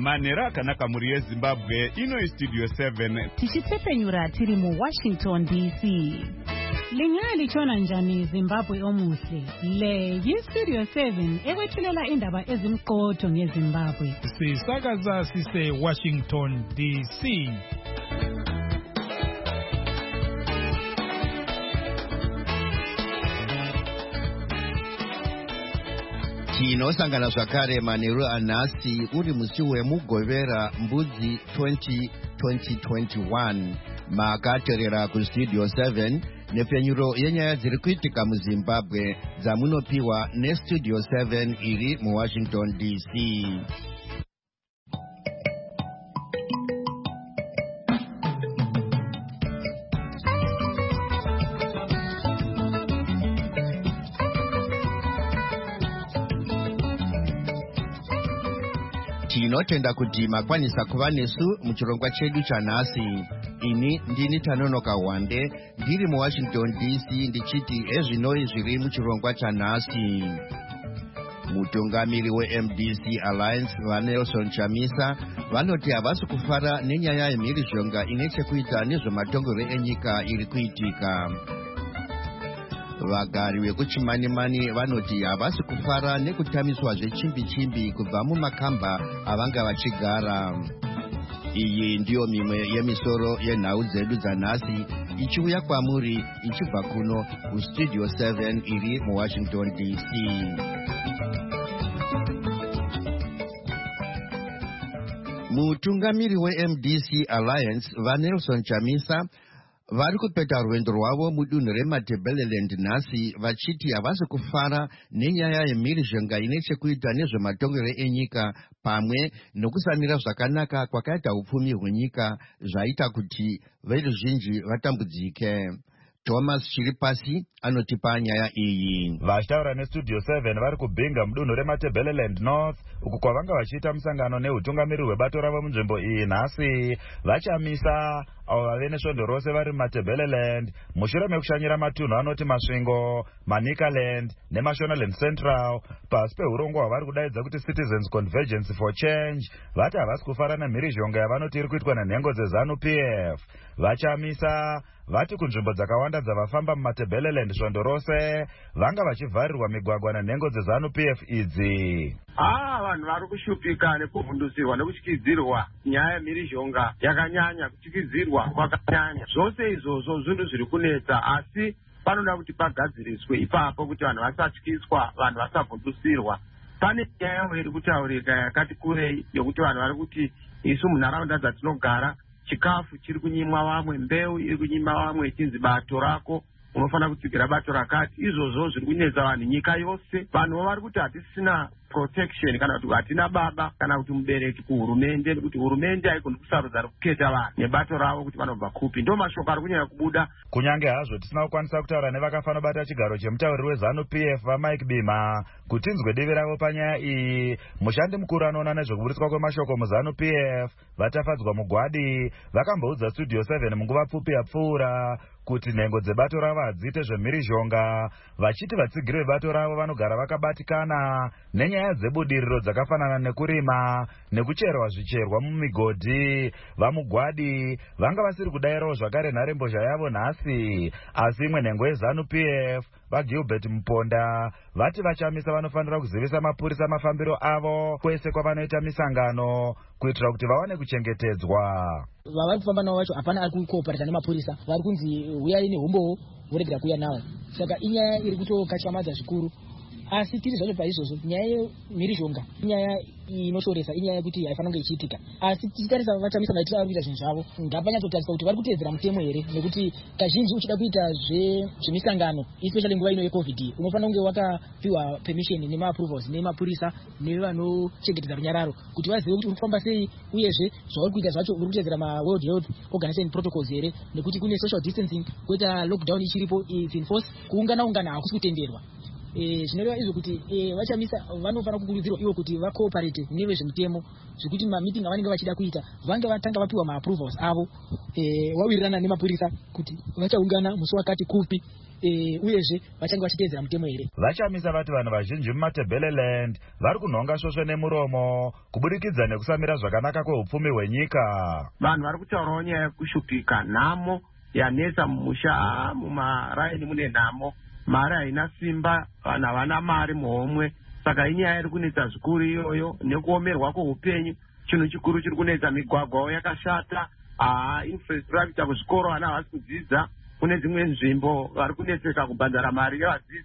Manhero akanaka muri yeZimbabwe, ino Studio 7. Tichitsepenyura tiri muWashington DC. Lingali chona njani Zimbabwe omuhle. Le Studio 7 ekwethulela indaba ezimqotho ngeZimbabwe. Sisakaza sise Washington DC. Tinosangana zvakare Manhero anhasi uri musi wemugovera mbudzi 2021 makateerera kuStudio 7 nepfenyuro yenyaya dziri kuitika muZimbabwe dzamunopiwa neStudio 7 iri muWashington DC. Tinotenda kuti makwanisa kuva nesu muchirongwa chedu chanhasi. Ini ndini Tanonoka Wande ndiri muWashington DC ndichiti ezvinoi zviri muchirongwa chanhasi. Mutungamiri weMDC Alliance vaNelson Chamisa vanoti havasi kufara nenyaya yemhirizhonga ine chekuita nezvematongero enyika iri kuitika. Vagari vekuChimanimani vanoti havasi kufara nekutamiswa zvechimbi-chimbi kubva mumakamba avanga vachigara. Iyi ndiyo mimwe yemisoro yenhau dzedu dzanhasi ichiuya kwamuri ichibva kuno kuStudio 7 iri muWashington DC. Mutungamiri weMDC Alliance vaNelson Chamisa vari kupeta rwendo rwavo mudunhu reMatabeleland nhasi vachiti havasi kufara nenyaya yemhirizhonga ine chekuita nezvematongero enyika pamwe nokusamira zvakanaka kwakaita upfumi hwenyika zvaita kuti veruzhinji vatambudzike. Thomas Chiripasi anotipa nyaya iyi. Vachitaura neStudio 7 vari kubhinga mudunhu reMatabeleland North uku kwavanga vachiita musangano neutungamiri hwebato ravo munzvimbo iyi nhasi. Vachamisa avo vave nesvondo rose vari muMatabeleland mushure mekushanyira matunhu anoti Masvingo, Manicaland neMashonaland Central pasi peurongwa hwavari kudaidza kuti Citizens Convergence for Change. Vati havasi kufara nemhirizhonga yavanoti iri kuitwa nenhengo dzeZANU-PF. Vachamisa vati kunzvimbo dzakawanda dzavafamba muMatabeleland svondo rose vanga vachivharirwa migwagwa nenhengo dzeZANU-PF idzi. Vanhu vari kushupika nekuvhundusirwa nekutyidzirwa nyaya yemhirizhonga yakanyanya, kutyidzirwa kwakanyanya. Zvose izvozvo zvinhu zviri kunetsa, asi panoda kuti pagadziriswe ipapo kuti vanhu vasatyiswa, vanhu vasavhundusirwa. Pane nyaya iri kutaurika yakati kurei yokuti vanhu vari kuti isu munharaunda dzatinogara chikafu chiri kunyimwa vamwe, mbeu iri kunyimwa vamwe ichinzi bato rako unofanira kutsigira bato rakati. Izvozvo zviri kunetsa vanhu nyika yose. Vanhu vari kuti hatisina protection kana kuti hatina baba kana kuti mubereki kuhurumende, nekuti hurumende haigoni kusarudza kuketa vanhu nebato ravo kuti vanobva kupi. Ndo mashoko ari kunyanya kubuda. Kunyange hazvo tisina kukwanisa kutaura nevakafanira bata chigaro chemutauriri weZANU-PF vaMike Bima kuti tinzwe divi ravo panyaya iyi. Mushandi mukuru anoona nezvekuburitswa kwemashoko muZANU-PF Vatafadzwa Mugwadi vakamboudza Studio 7 munguva pfupi yapfuura kuti nhengo dzebato ravo hadziite zvemhirizhonga, vachiti vatsigiri vebato ravo vanogara vakabatikana nenyaya dzebudiriro dzakafanana nekurima nekucherwa zvicherwa mumigodhi. VaMugwadi vanga vasiri kudayirawo zvakare nharembozha yavo nhasi, asi imwe nhengo yeZANU-PF vaGilbert Muponda vati vachamisa vanofanira kuzivisa mapurisa mafambiro avo kwese kwavanoita misangano kuitira kuti vawane kuchengetedzwa. Vavari kufamba navo vacho hapana ari kukoparata nemapurisa, vari kunzi uyai nehombowo voregera kuuya navo. Saka inyaya iri kutokatyamadza zvikuru. Asi tiri zvacho paizvozvo nyaya yemhirizhonga inyaya inoshoresa, inyaya yekuti haifanira kunge ichiitika. Asi tichitarisa Vachamisa maitiro ari kuita zvinhu zvavo ngapanyatsotariswa kuti vari kuteedzera mutemo here, nekuti kazhinji uchida kuita zvemisangano especially nguva ino yeCovid unofanira kunge wakapiwa permission nema-approvals nemapurisa nevanochengetedza runyararo kuti vazive kuti uri kufamba sei, uyezve zvauri kuita zvacho uri kuteedzera maWorld Health Organization protocols here, nekuti kune social distancing, koita lockdown ichiripo is in force, kuungana hakusi kutenderwa. zvinoreva izvo kuti vachamisa vanofana kukurudzirwa ivo kuti vakooparate nevezvemutemo zvekuti mamiting avanenge vachida kuita vange vatanga vapiwa maapprovals avo wawirirana nemapurisa kuti vachaungana musi wakati kupi uyezve vachange vachiteedzera mutemo here. Vachamisa vati vanhu vazhinji mumatebeleland vari kunhonga svosve nemuromo kuburikidza nekusamira zvakanaka kweupfumi hwenyika. Vanhu vari kutaurawo nyaya yekushupika, nhamo yanetsa mumusha, mumaraini mune nhamo, mari haina simba, vanhu havana mari muhomwe, saka inyaya iri kunetsa zvikuru iyoyo, nekuomerwa kweupenyu. Chinhu chikuru chiri kunetsa migwagwa yakashata, infrastructure kuzvikoro vana havasi kudzidza. Kune dzimwe nzvimbo vari kunetseka kubhadhara mari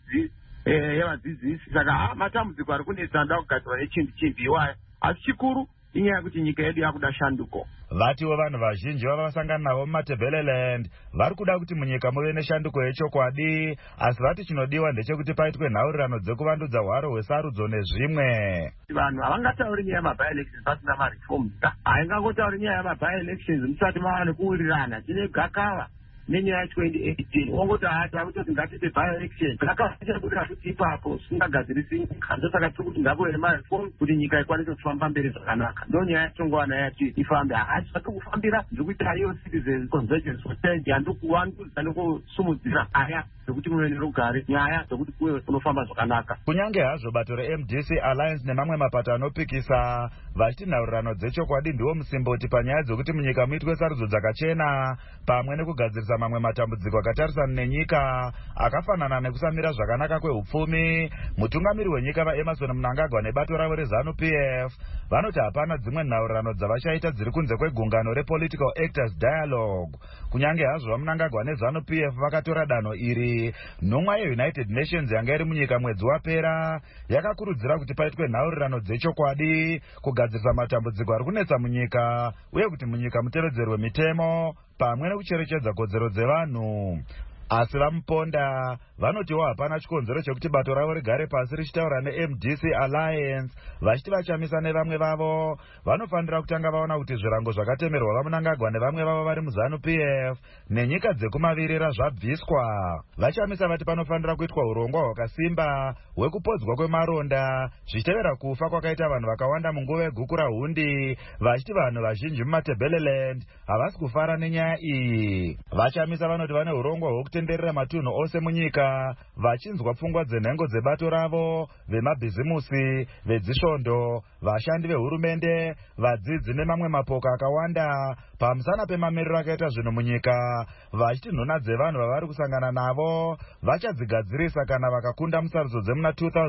yevadzidzisi, saka matambudziko ari kunetsa anoda kugadzirwa nechimbi iwayo, asi chikuru inyaya yekuti nyika yedu yakuda shanduko. Vatiwo vanhu vazhinji vava vasangana navo mumatebeleland vari kuda kuti munyika muve neshanduko yechokwadi, asi vati chinodiwa ndechekuti paitwe nhaurirano dzekuvandudza hwaro hwesarudzo nezvimwe. Vanhu havangatauri nyaya yamabi-elections pasina mareforms, haingangotauri nyaya yamabi-elections musati mava nekuwirirana. Tine gakava nenyaya ya 2018 ongoti kutoti ngatiite bi-election, gakava ichabuda futi ipapo singagadzirisi nyika. Ndosaka tiri kuti ngavave mareform kuti nyika ikwanise kufamba mberi zvakanaka. Ndo nyaya yatingwana yati ifambe, asi vatiri kufambira zvekuita iyo citizen convergence society handikuwandudza nekusumudzira aya zvekuti muve nerugare, nyaya dzekuti kuve kunofamba zvakanaka. Kunyange hazvo bato reMDC Alliance nemamwe mapato anopikisa vachiti nhaurirano dzechokwadi ndiwo musimboti panyaya dzekuti munyika muitwe sarudzo dzakachena pamwe nekugadzirisa mamwe matambudziko akatarisana nenyika akafanana nekusamira zvakanaka kweupfumi. Mutungamiri wenyika vaEmmerson Mnangagwa nebato ravo reZANU-PF vanoti hapana dzimwe nhaurirano dzavachaita dziri kunze kwegungano rePolitical Actors Dialogue. Kunyange hazvo vaMnangagwa neZANU-PF vakatora danho iri, nhumwa yeUnited Nations yanga iri munyika mwedzi wapera yakakurudzira kuti paitwe nhaurirano dzechokwadi kugadzirisa matambudziko ari kunetsa munyika uye kuti munyika mutevedzerwe mitemo pamwe nekucherechedza kodzero dzevanhu. Asi vamuponda vanotiwo hapana chikonzero chekuti bato ravo rigare pasi richitaura neMDC Alliance vachiti vachamisa nevamwe vavo vanofanira kutanga vaona kuti zvirango zvakatemerwa vaMnangagwa nevamwe vavo vari muZANU-PF nenyika dzekumavirira zvabviswa. Vachamisa vati panofanira kuitwa urongwa hwakasimba hwekupodzwa kwemaronda zvichitevera kufa kwakaita vanhu vakawanda munguva yeguku rahundi, vachiti vanhu vazhinji mumatebeleland havasi kufara nenyaya iyi. Vachamisa vanoti vane urongwa hwekutenderera matunhu ose munyika vachinzwa pfungwa dzenhengo dzebato ravo, vemabhizimusi, vedzisvondo, vashandi vehurumende, vadzidzi nemamwe mapoka akawanda pamusana pemamiriro akaita zvinhu munyika, vachiti nhuna dzevanhu vavari kusangana navo vachadzigadzirisa kana vakakunda musarudzo dzemuna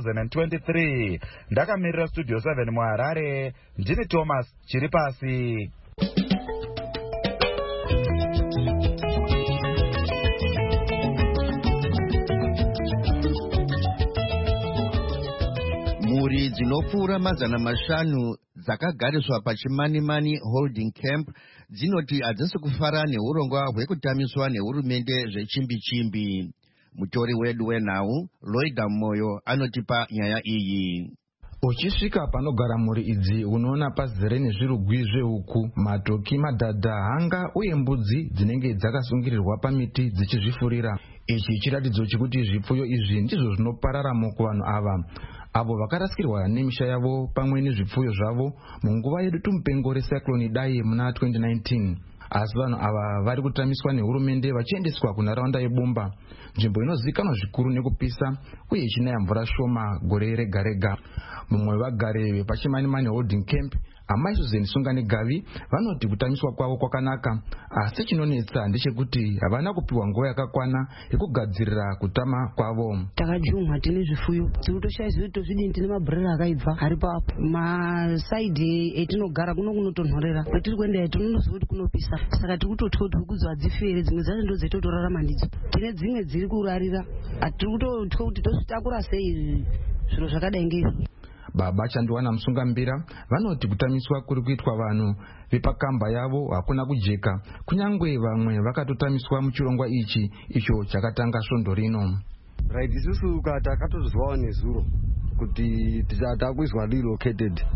2023. Ndakamirira Studio 7 muHarare, ndini Thomas Chiripasi. Mhuri dzinopfuura mazana mashanu dzakagariswa pachimanimani holding camp dzinoti hadzisi kufara neurongwa hwekutamiswa nehurumende zvechimbi-chimbi. Mutori wedu wenhau Loida Moyo anotipa nyaya iyi. Uchisvika panogara mhuri idzi unoona pazere nezvirugwi zvehuku, matoki, madhadha, hanga uye mbudzi dzinenge dzakasungirirwa pamiti dzichizvifurira. Ichi chiratidzo chekuti zvipfuyo izvi ndizvo zvinopararamo kuvanhu ava, avo vakarasikirwa nemisha yavo pamwe nezvipfuyo zvavo munguva yedutumupengo recyclone Idai muna 2019. Asi vanhu ava vari kutamiswa nehurumende vachiendeswa kunharaunda yebomba, nzvimbo inozivikanwa zvikuru nekupisa uye ichinaya mvura shoma gore rega rega. Mumwe wevagari vepachimanimani holding camp, Amai Susan Sungani Gavi, vanoti kutamiswa kwavo kwakanaka, asi chinonetsa ndechekuti havana kupiwa nguva yakakwana yekugadzirira kutama kwavo. Takajumwa tine zvifuyo tikutoshaizwa tozvidini, tine mabhurera akaibva ari papo masaidhi etinogara kuno kunotonhorera, kwetiri kuenda tinonozwa kuti kunopisa, saka tiri kutotya kuti huku hadzifere, dzimwe dzacho ndo dzaitotorarama ndidzo. Tine dzimwe dziri kurarira, hatiri kutotya kuti tozvitakura sei zviro zvakadai ngeizvozvo. Baba Chandiwana Musungambira vanoti kutamiswa kuri kuitwa vanhu vepakamba yavo hakuna kujeka, kunyangwe vamwe vakatotamiswa muchirongwa ichi icho chakatanga svondo rino. Right, isusu takatozwawo nezuro kuti takuizwa relocated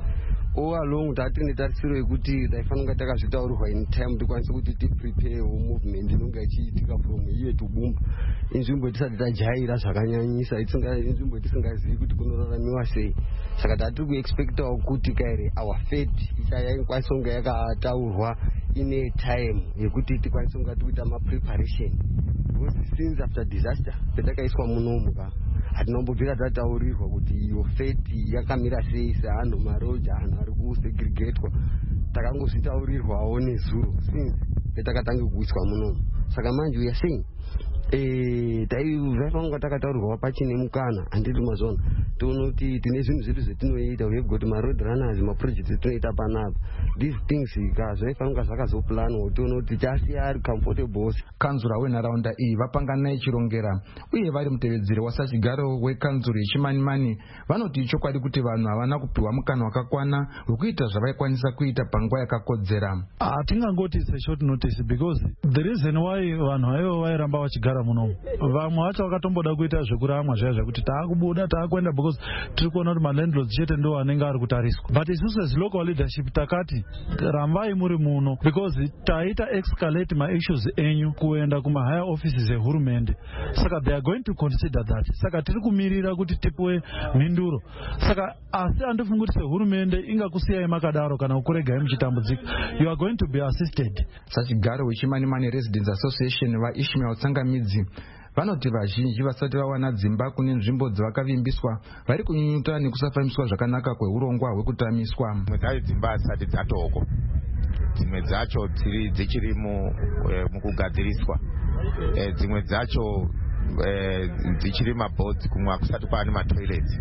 all along tatine tarisiro yekuti taifanira takazvitaurirwa in time tikwanise kuti tiprepare movement inonga ichiitika from here to Bumba, inzvimbo yatisati tajaira zvakanyanyisa, inzvimbo yatisingazivi kuti kunoraramiwa sei. Saka tatiri kuexpectawo kuti kairi our fate ikwanise kunga yakataurwa ine time yekuti tikwanise kunga tikuita mapreparation, because since after disaster petakaiswa munomu hatinombobvira tataurirwa kuti iyo fate yakamira sei seanhu maroja, anhu ari kusegregatwa. Takangozvitaurirwawo nezuro since petakatange kuiswa munomu. Saka manje we are saying zvaifanira takataurirwa pachine mukana, handiti mazona toona kuti tine zvinhu zvedu zvetinoita, we have got maroad runners, maprojects etinoita panapa. These things zvaifanira zvakazoplanwa, toona kuti tichasiya ari comfortable. Kanzura wenharaunda iyi vapangana ichirongera uye vari mutevedzeri wasachigaro wekanzuro yechimanimani vanoti chokwadi kuti vanhu havana kupiwa mukana wakakwana wekuita zvavaikwanisa kuita panguva yakakodzera. Hatingangoti it's a short notice because the reason why vanhu vaivo vairamba vachigara munomu, vamwe vacho vakatomboda kuita zvekuramwa zvaya zvekuti taakubuda taakuenda because tiri kuona kuti malandlords chete ndo anenge ari kutariswa. But isusu as local leadership takati rambai muri muno because taita escalate ma issues enyu kuenda kuma higher offices ehurumende. Saka they are going to consider that. Saka tiri kumirira kuti tipuwe mhinduro. Saka asi andifunga kuti sehurumende ingakusiyai makadaro kana kukuregai muchitambudzika, you are going to be assisted. Sachigaro wechimanimani Residents Association vaIshmael Tsangamidzi vanoti vazhinji vasati vawana dzimba kune nzvimbo dzavakavimbiswa vari kunyunyuta nekusafambiswa zvakanaka kweurongwa hwekutamiswa. Dzimwe dzacho dzimba dzisati dzatoko, dzimwe dzacho dzichiri mukugadziriswa, dzimwe dzacho dzichiri mabhodzi, kumwe kusati kwaane matoilets,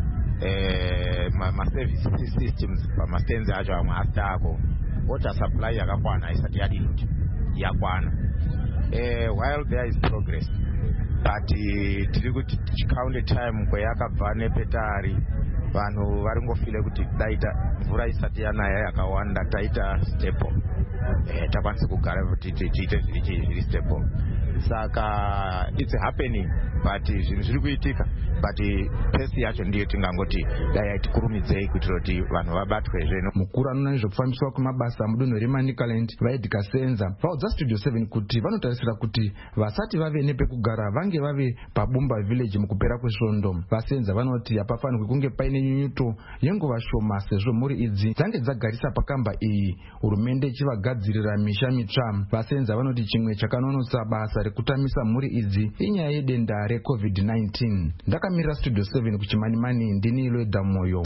maservice systems pamastenzi acho amwe asitako, water supply yakakwana isati yadini yakwana. While there is progress, but tiri kuti tichikaunde time kweyakabva nepetari vanhu varingofile kuti daita mvura isati yanaya yakawanda taita stable, takwanise kugara kuti tiite zviri stable. Saka it's happening, but zvinhu zviri kuitika, but pesi yacho ndiyo tingangoti dai tikurumidzei kuitira kuti vanhu vabatwe zveno. Mukuru anoona nezvekufambiswa kwemabasa mudunhu reManicaland vaEdgar Senza vaudza Studio 7 kuti vanotarisira kuti vasati vave nepekugara vange vave paBumba village mukupera kwesvondo. Vasenza vanoti hapafanirwi kunge paine nyunyuto yenguva shoma sezvo mhuri idzi dzange dzagarisa pakamba iyi hurumende ichivagadzirira misha mitsva. Vasenza vanoti chimwe chakanonotsa basa rekutamisa mhuri idzi inyaya yedenda reCovid-19. Ndakamirira Studio 7 kuchimanimani, ndini Lwedha Moyo.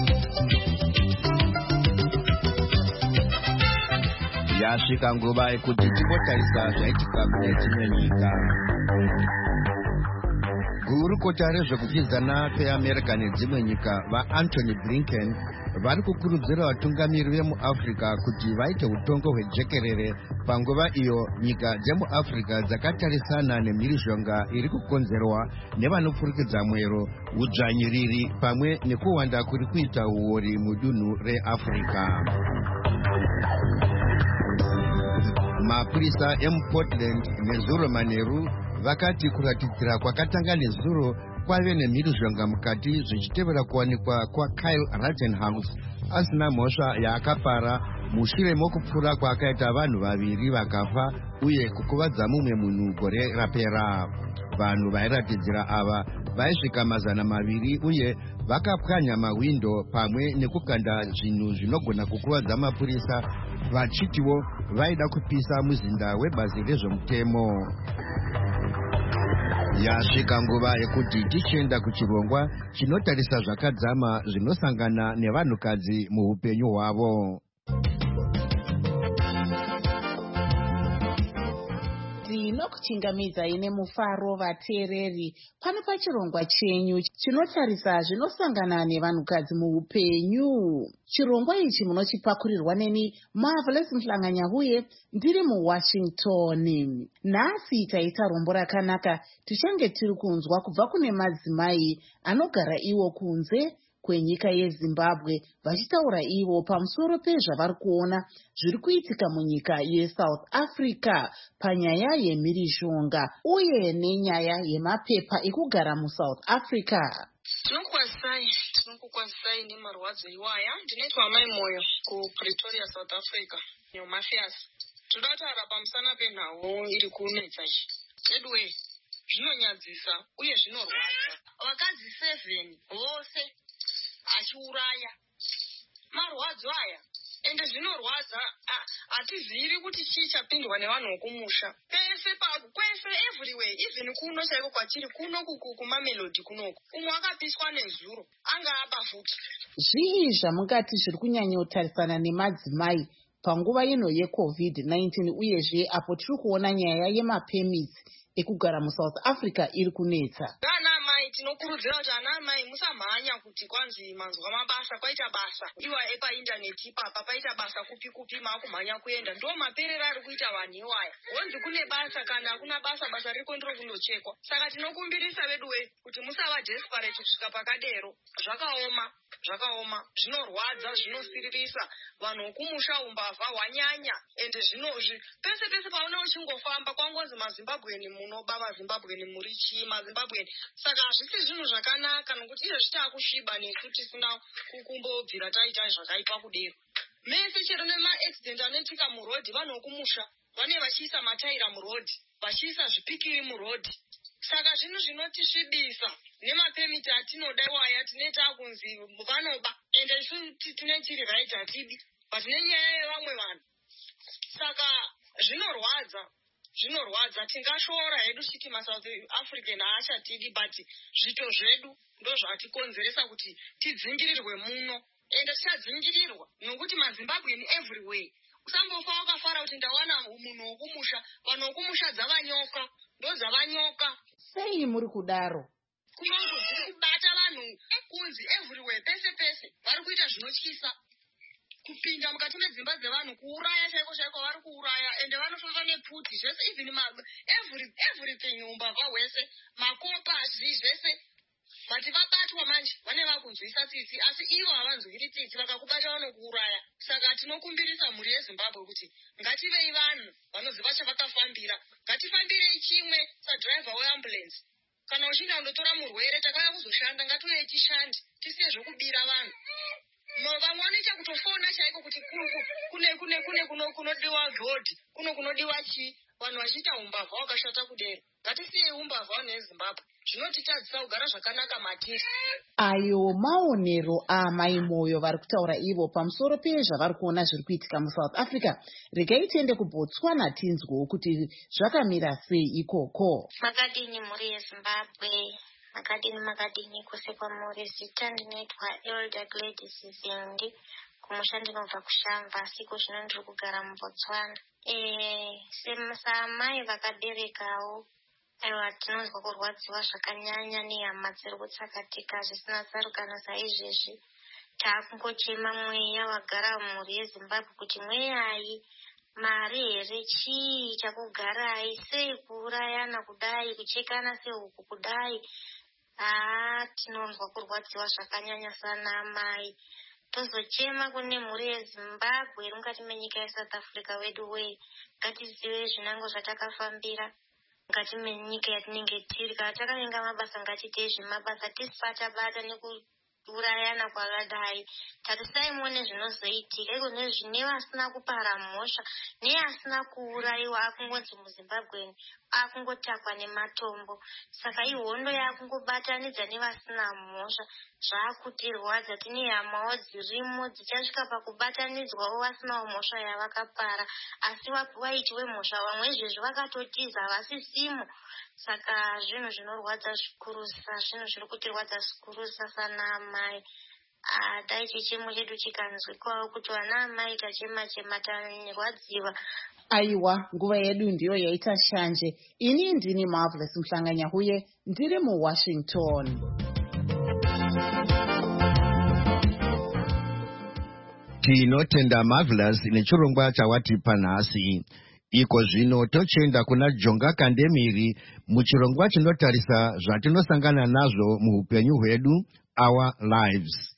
Yasvika nguva yekuti timbotarisa zvaitika kune dzimwe nyika. Gurukota rezvekupfidzana kweAmerica nedzimwe nyika vaAntony Blinken vari kukurudzira vatungamiri vemuAfrica kuti vaite utongo hwejekerere panguva iyo nyika dzemuAfrica dzakatarisana nemhirizhonga iri kukonzerwa nevanopfurikidza mwero, udzvanyiriri pamwe nekuwanda kuri kuita uori mudunhu reAfrica. Mapurisa emuPortland nezuro manheru vakati kuratidzira kwakatanga nezuro kwave nemhirizhonga mukati zvichitevera kuwanikwa kwaKyle Rittenhouse asina mhosva yaakapara mushure mokupfura kwaakaita vanhu vaviri vakafa uye kukuvadza mumwe munhu gore rapera. Vanhu vairatidzira ava vaisvika 200 uye vakapwanya mahwindo pamwe nekukanda zvinhu zvinogona kukuvadza mapurisa vachitiwo vaida kupisa muzinda webazi rezvemutemo. Yasvika nguva yekuti tichienda kuchirongwa chinotarisa zvakadzama zvinosangana nevanhukadzi muupenyu hwavo. Ndinokuchingamidzai nemufaro vateereri pano pachirongwa chenyu chinotarisa zvinosangana nevanhukadzi muupenyu. Chirongwa ichi munochipakurirwa neni Marvelous Mhlanganyahuye ndiri muWashington. Nhasi taita rombo rakanaka tichange tiri kunzwa kubva kune madzimai anogara iwo kunze kwenyika yeZimbabwe vachitaura ivo pamusoro pezvavari kuona zviri kuitika munyika yeSouth Africa panyaya yemhirizhonga uye nenyaya yemapepa ekugara muSouth Africa. Tinokukwazisai nemarwadzo iwaya. Ndinoitwa Amai Moyo kuPretoria, South Africa. Mafias. Toda kutaura pamusana penhau iri kunetsa iyi. Edway, zvinonyadzisa uye zvinorwadza. Vakadzi 7 vose achiuraya. Marwadzo aya. Ende zvinorwadza, hatizivi kuti chii chapindwa nevanhu vokumusha. Kwese everywhere, even kuno chaiko kwatiri kuno kumamelodi kunoko. Umwe akapiswa nezuro, anga apa futi. Zvii zvamungati zviri kunyanyotarisana nemadzimai panguva ino yeCovid-19 uyezve apo tiri kuona nyaya yemapemits ekugara muSouth Africa iri kunetsa? Anamai tinokurudzira kuti anamai musamhanya kuti kwanzi manzwa mabasa kwaita basa. Iwa epaindaneti ipapa paita basa kupi maakumhanya kuenda. Ndo maperero ari kuita vanhu iwaya. Wonzi kune basa kana hakuna basa riko ndiro kundochekwa. Saka tinokumbirisa vedu kuti musava desperate kusvika pakadero. Zvakaoma, zvinorwadza, zvinosiririsa. Vanhu vokumusha umbavha hwanyanya. Ende pese paona uchingofamba kwangonzi maZimbabweni munoba, maZimbabweni muri chii, maZimbabweni. Saka hazvisi zvinhu zvakanaka nokuti izvezvi taakusviba nesu tisina kukumbobvira taita zvakaipa kudero. Mese chero nemaaccident anoitika murodhi, vanhu vokumusha vane vachiisa mataira murodhi, vachiisa zvipikiri murodhi. Saka zvinhu zvinotisvibisa nemapemiti atinoda iwaya tineta kunzi vanoba. Ende isu tine tiri right hatidi. But nenyaya yevamwe vanhu. Saka zvinorwadza tingashora hedu chiti maSouth African haachatidi, but zvito zvedu ndo zvatikonzeresa kuti tidzingirirwe muno. Ende tichadzingirirwa nokuti maZimbabweni everywhere. Usambofa wakafara kuti ndawana munhu wokumusha. Vanhu vokumusha dzavanyoka, ndo dzavanyoka. Sei muri kudaro? Kunongo dziri kubata vanhu kunzi everywhere, pese vari kuita zvinotyisa. Kupinda mukati medzimba dzevanhu, kuuraya chaiko vari kuuraya. Ende vanotoka nepfuti zvese, even everything, umbavha hwese, makopazi zvese. Vati vabatwa manje vane vakunzwisa tsitsi, asi ivo havanzwiri tsitsi, vakakubata vanokuuraya. Saka tinokumbirisa mhuri yeZimbabwe kuti ngativei vanhu vanoziva chavakafambira. Ngatifambirei chimwe sadriver weambulance. Kana uchinda kundotora murwere, takauya kuzoshanda, ngatiuye tishande, tisiye zvokubira vanhu. Vamwe vanoita kutofona chaiko kuti kunodiwa godhi, kunodiwa chii. Vanhu vachiita umbavha wakashata kudero. Ngatisiyei umbavha neZimbabwe. Zvinotitadzisa kugara zvakanaka matiri. Ayo maonero aMai Moyo vari kutaura ivo pamusoro pezvavari kuona zviri kuitika muSouth Africa. Regai tiende kuBotswana tinzwewo kuti zvakamira sei ikoko. Makadini mhuri yeZimbabwe. Makadini kwese kwamuri. Zita ndinoitwa Elder Gladys Zindi. Kumusha ndinobva kuShamva, siko zvino ndiri kugara muBotswana. Samai vakaberekawo. Aiwa, tinonzwa kurwadziwa zvakanyanya nehama dziri kutsakatika zvisina tsarukano saizvezvi. Taakungochema mweya wagara mhuri yeZimbabwe kuti mweyai, mari here, chii chakugarai, sei kuurayana kudai, kuchekana sehuku kudai. Tinonzwa kurwadziwa zvakanyanya sana amai. Tozochema kune mhuri yeZimbabwe iri mukati menyika yeSouth Africa wedu wei. Ngatizive zvinango zvatakafambira. Ngati menyika yatinenge tiri, kana takavenga mabasa ngatiite zvemabasa, tisipata nekuurayana kwakadai. Tarisai muone zvinozoitika. Iko nezvine vasina kupara mhosva, neasina kuurayiwa akungonzi muZimbabwe akungotakwa nematombo. Saka ihondo yakungobatanidza nevasina mhosva. Zvaakutirwadza, tine hamawo dzirimo dzichasvika pakubatanidzwawo vasinawo mhosva yavakapara. Asi waiti wemhosva vamwe izvezvi vakatotiza havasisimo. Saka zvinhu zvinorwadza zvikurusa, zvinhu zviri kutirwadza zvikurusa sana amai. Dai chichemo chedu chikanzwikwawo kuti vana amai tachema tarwadziwa. Aiwa, nguva yedu ndiyo yaita shanje. Ini ndini Marvelous Mhlanganyahuye, ndiri muWashington. Tinotenda Marvelous nechirongwa chawatipa nhasi. Iko zvino tochenda kuna Jonga Kandemiri muchirongwa chinotarisa zvatinosangana nazvo muupenyu hwedu, Our Lives.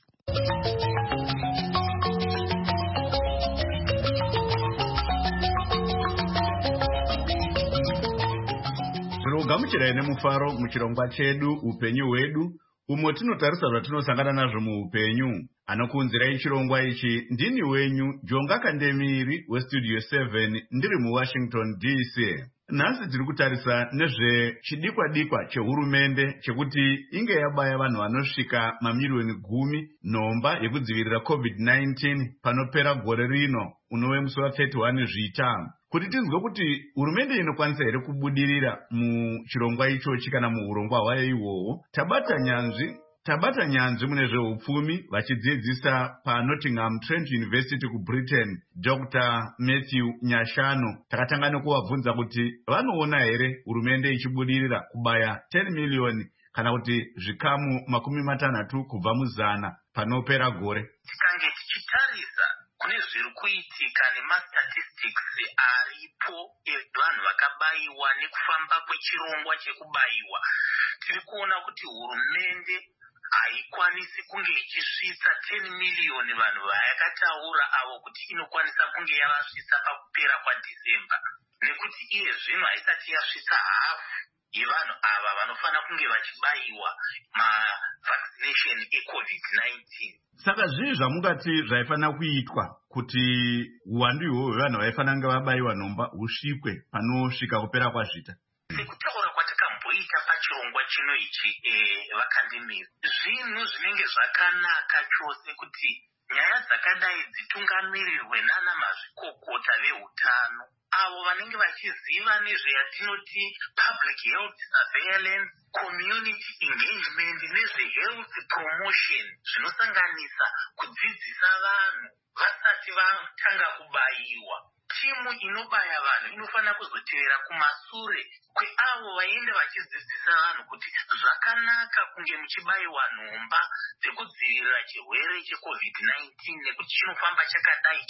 Gamuchirai nemufaro muchirongwa chedu upenyu hwedu. umwe tinotarisa zvatinosangana nazvo muupenyu. Anokunzirai chirongwa ichi ndini wenyu Jonga Kandemiri westudio 7 ndiri muWashington DC. Nhasi tiri kutarisa nezvechidikwa-dikwa chehurumende chekuti inge yabaya vanhu vanosvika mamiliyoni 10 nhomba yekudzivirira COVID-19 panopera gore rino unove musi wa31 Zvita. Kuti tinzwe kuti hurumende inokwanisa here kubudirira muchirongwa ichochi kana muurongwa hwayo ihwohwo, tabata nyanzvi mune zveupfumi vachidzidzisa paNottingham Trent University kuBritain, Dr. Matthew Nyashanu. Takatanga nekuvabvunza kuti vanoona here hurumende ichibudirira kubaya 10 miliyoni kana kuti zvikamu 60 kubva muzana panopera gore. Tikange tichitarisa kune zviri kuitika nemastatistics aripo evanhu vakabayiwa nekufamba kwechirongwa chekubayiwa, tiri kuona kuti hurumende haikwanisi kunge ichisvitsa 10 miliyoni vanhu vayakataura avo kuti inokwanisa kunge yavasvitsa pakupera kwaDhisemba, nekuti iye zvino haisati yasvitsa hafu yevanhu ava vanofanira kunge vachibayiwa mavaccination eCovid-19. Saka zvii zvamungati zvaifanira kuitwa kuti uwandu ihwohwo hwevanhu vaifanira kunge vabayiwa nhomba husvikwe panosvika kupera kwaZvita? Sekutaura kwatakamboita pachirongwa chino ichi Vakandemiri, zvinhu zvinenge zvakanaka chose kuti nyaya dzakadai dzitungamirirwe nana mazvikokota veutano, avo vanenge vachiziva nezveyatinoti public health surveillance, community engagement nezvehealth promotion, zvinosanganisa kudzidzisa vanhu vasati vatanga kubayiwa. Timu inobaya vanhu inofanira kuzotevera kumasure kweavo vaende vachidzidzisa vanhu kuti zvakanaka kunge muchibayiwa nhomba dzekudzivirira chirwere cheCovid-19 nekuti chinofamba chakadai.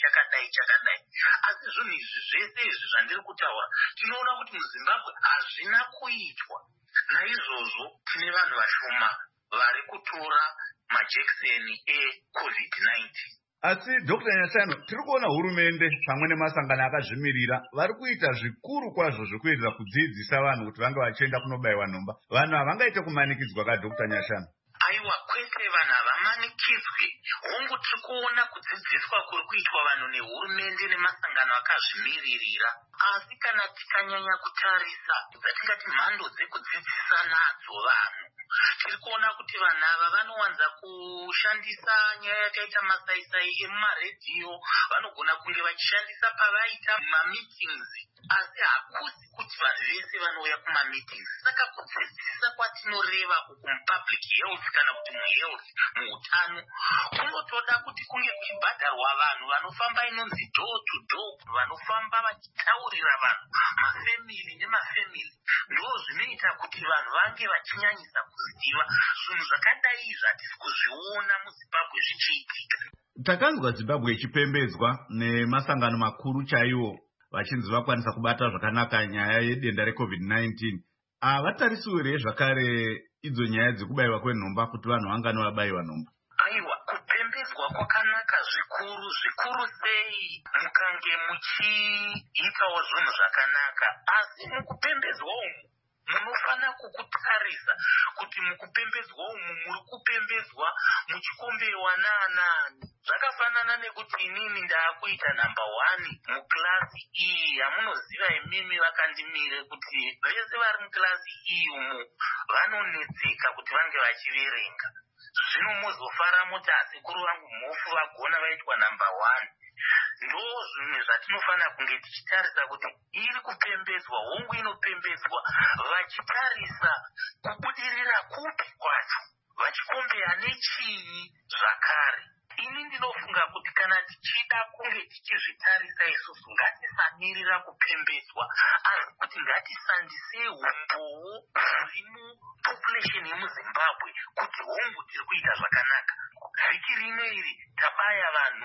Asi zvinhu izvi zvese izvi zvandiri kutaura tinoona kuti muZimbabwe hazvina kuitwa. Naizvozvo tine vanhu vashoma vari kutora majekiseni eCovid-19. Asi Dr. Nyashanu, tiri kuona hurumende pamwe nemasangano akazvimirira vari kuita zvikuru kwazvo zvekuedza kudzidzisa vanhu kuti vange vachienda kunobayiwa nhomba. Vanhu havangaite kumanikidzwa ka Dr. Nyashanu? Aiwa, kwete vanhu havamanikidzwi. Hongu tiri kuona kudzidziswa kuri kuitwa vanhu nehurumende nemasangano akazvimiririra. Asi kana tikanyanya kutarisa dzatingati mhando dzekudzidzisa nadzo vanhu, tiri kuona kuti vanhu ava vanowanza kushandisa nyaya yakaita masaisai emumaredhiyo, vanogona kunge vachishandisa pavaita mameetings, asi hakusi kuti vanhu vese vanouya kumameetings. Saka kudzidzisa kwatinoreva uku mupublic health kana kuti muhealth, muutano, kunotoda kuti kunge kuchibhadharwa vanhu vanofamba inonzi door to door, vanofamba vachitaurira vanhu, mafemili nemafemili. Ndo zvinoita kuti vanhu vange vachinyanyisa kuziva zvinhu zvakadai zvatisi kuzviona muZimbabwe zvichiitika. Takanzwa Zimbabwe ichipembedzwa nemasangano makuru chaiwo vachinzi vakwanisa kubata zvakanaka nyaya yedenda reCovid-19. Avatarisiwire zvakare idzo nyaya dzekubayiwa kwenhomba kuti vanhu vangano vabayiwa nhomba? Aiwa, kupembedzwa kwakanaka zvikuru sei mukange muchiitawo zvinhu zvakanaka, asi mukupembedzwa umu munofanira kukutarisa kuti mukupembedzwa umu muri kupembedzwa muchikombewa naanani. Zvakafanana nekuti inini ndaakuita namba 1 mukilasi iyi yamunoziva imimi Vakandemiri kuti vese vari mukilasi iyi umu vanonetseka kuti vange vachiverenga. Zvino muzofara muti asekuru vangu mhofu vagona vaitwa namba 1. Ndo zvinhu zvatinofanira kunge tichitarisa kuti iri kupembedzwa, hongu inopembedzwa vachitarisa kubudirira kupi kwacho, vachikombeya nechii zvakare. Ini ndinofunga kuti kana tichida kunge tichizvitarisa isusu ngatisamirira kupembedzwa, asi kuti ngatisandise umbowo huri mupopulation yemuZimbabwe kuti hongu tiri kuita zvakanaka. Vhiki rimwe iri tabaya vanhu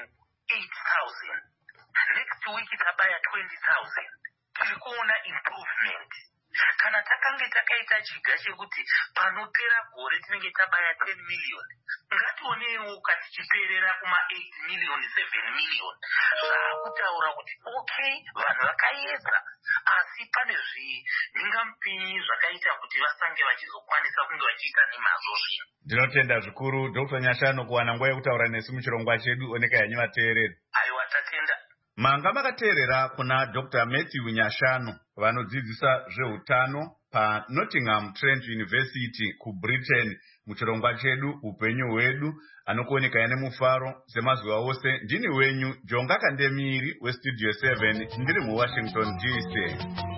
8,000. Next week tabaya 20,000. Tiri kuona improvement. Kana takange takaita chiga chekuti panopera gore tinenge tabaya 10 miliyoni, ngationewo katichiperera kuma 8 miliyoni 7 miliyoni, zvaakutaura kuti okay, vanhu vakaedza, asi asi pane zvingamupinyi zvakaita kuti vasange vachizokwanisa kunge vachiita nemazvo zvino. Ndinotenda zvikuru Dr. Nyashanu kuwana nguva yekutaura nesu muchirongwa chedu Oneka Henyu vateereri. Aiwa, tatenda. Manga makateerera kuna Dr. Matthew Nyashanu vanodzidzisa zveutano paNottingham Trent University kuBritain muchirongwa chedu Upenyu hwedu, anokuoneka nemufaro semazuva ose. Ndini wenyu Jonga Kandemiri weStudio 7 ndiri muWashington DC.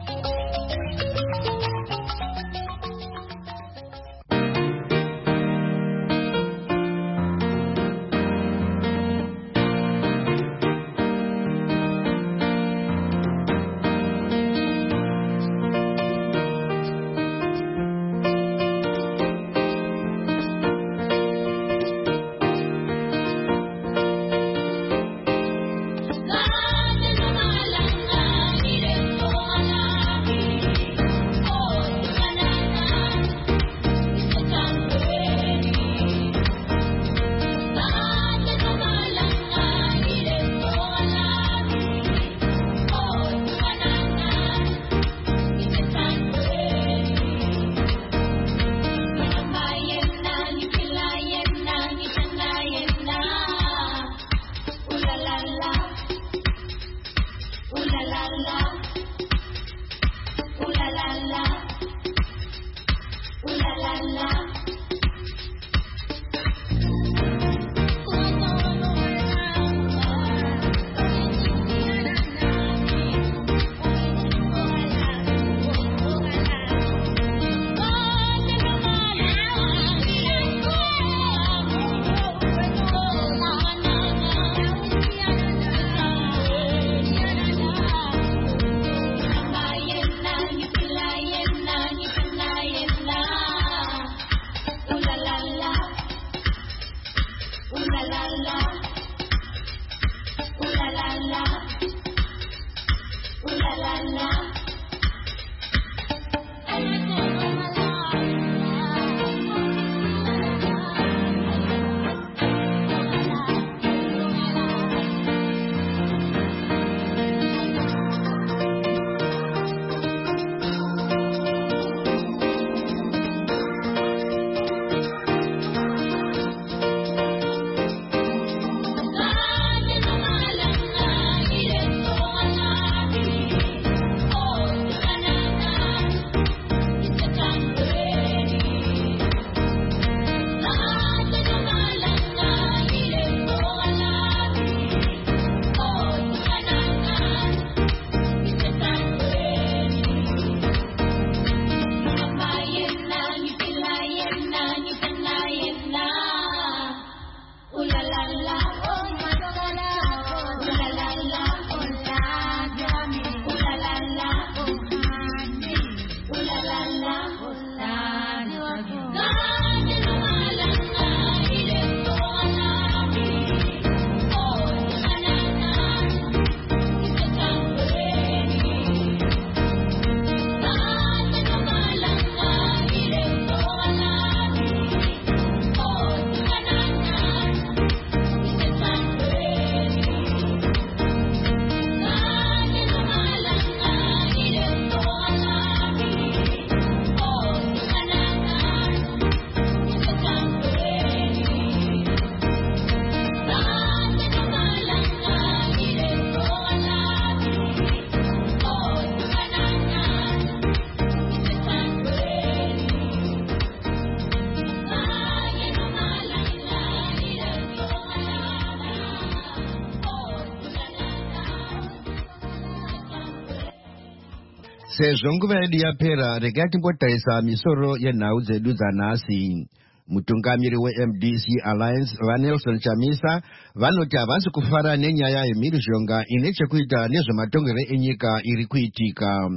Sezvo nguva yedu yapera, regai timbotarisa misoro yenhau dzedu dzanhasi. Mutungamiri weMDC Alliance vaNelson Chamisa vanoti havasi kufara nenyaya yemhirizhonga ine chekuita nezvematongero enyika iri kuitika.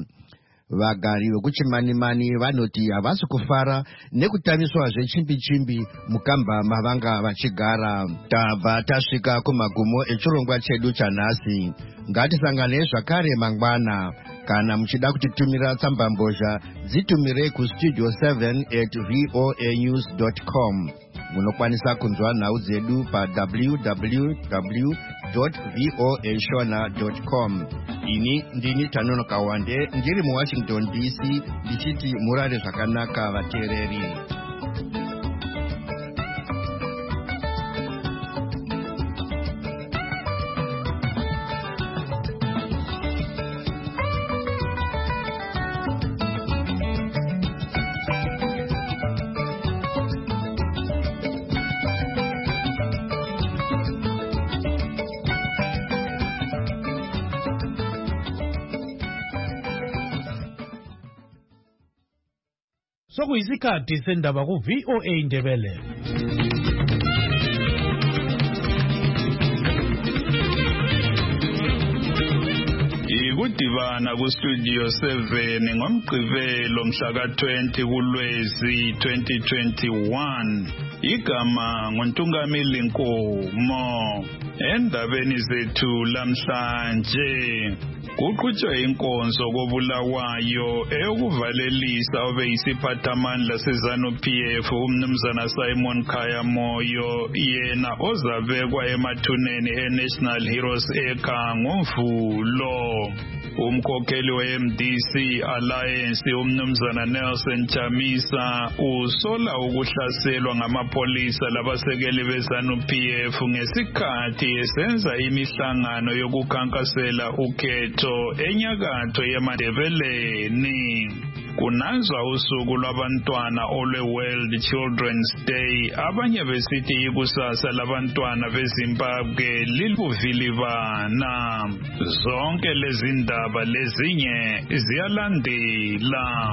Vagari vekuchimanimani vanoti havasi kufara nekutamiswa zvechimbi-chimbi mukamba mavanga vachigara. Tabva tasvika kumagumo echirongwa chedu chanhasi. Ngatisanganei zvakare mangwana. Kana muchida kutitumira tsambambozha, dzitumire kustudio7@voanews.com. Munokwanisa kunzwa nhau dzedu pa www www.voashona.com. Ini ndini Tanono Kawande, ndiri mu Washington DC, ndichiti murare zvakanaka vateereri. Sokuyisikhathi sendaba ku VOA Indebele. Ikudibana ku Studio 7 ngomgqibelo mhla ka-20 kuLwezi 2021. Igama nguNtungamili Nkomo. Endabeni zethu lamhlanje kuqhutshwe inkonzo kobulawayo eyokuvalelisa obeyisiphathamandla seZANU-PF umnumzana Simon Khayamoyo, yena ozabekwa emathuneni eNational Heroes Acre ngoMvulo. Umkhokheli we-MDC Alliance umnumzana Nelson Chamisa usola ukuhlaselwa ngamapolisa labasekeli beZANU-PF ngesikhathi esenza imihlangano yokukhankasela ukhetho enyakatho yeMandebeleni. Kunanzwa usuku lwabantwana olwe-World Children's Day, abanye besithi ikusasa labantwana beZimbabwe liluvilibana. Zonke lezi ndaba lezinye ziyalandela.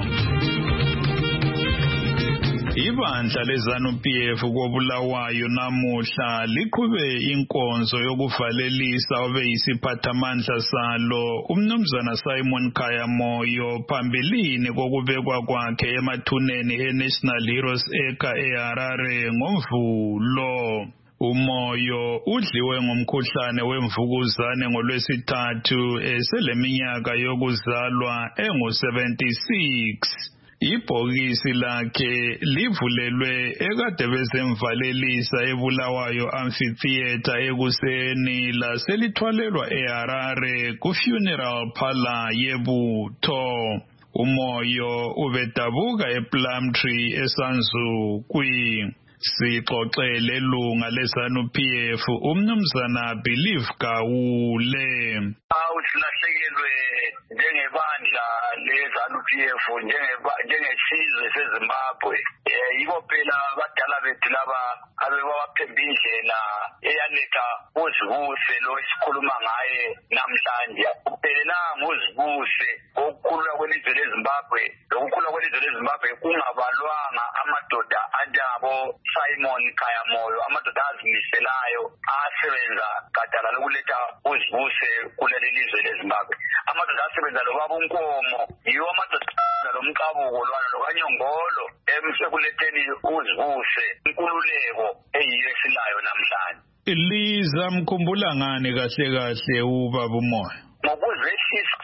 Ibandla leZANU-PF kobulawayo namuhla liqhube inkonzo yokuvalelisa obeyisiphathamandla salo umnumzana Simon Khayamoyo phambilini kokubekwa kwakhe emathuneni eNational Heroes Acre eHarare ngoMvulo. Umoyo udliwe ngumkhuhlane wemvukuzane ngoLwesithathu eseleminyaka yokuzalwa engu-76. Ibhokisi lakhe livulelwe ekade bezemvalelisa eBulawayo Amphitheatre ekuseni laselithwalelwa eHarare ku-funeral parlor yebutho. Umoyo ubedabuka ePlumtree eSanzukwi. Sixoxele lunga leZANU-PF umnumzana Believe Gawule. Silahlekelwe njengebandla leZANU-PF njengesizwe seZimbabwe. Yibo phela abadala bethu laba abebawaphemba indlela eyaletha uZibuse lo esikhuluma ngaye namhlanje. Kuphelelanga uZibuse ukukhululwa kwelizwe leZimbabwe. Lokukhululwa kwelizwe leZimbabwe kungabalwanga amadoda anjengabo Simon Khayamoyo, amadoda azimiselayo asebenza gadala lokuletha uZibuse kuleli lizwe leZimbabwe. Amadoda asebenza loBaba uNkomo, yiwo amadoda lomqabuko lwana lokanyongolo emsekuletheni uZibuse inkululeko eyiyo esilayo namhlanje. Liza mkhumbula ngani kahle uBaba uMoyo? Ngokuzehlisa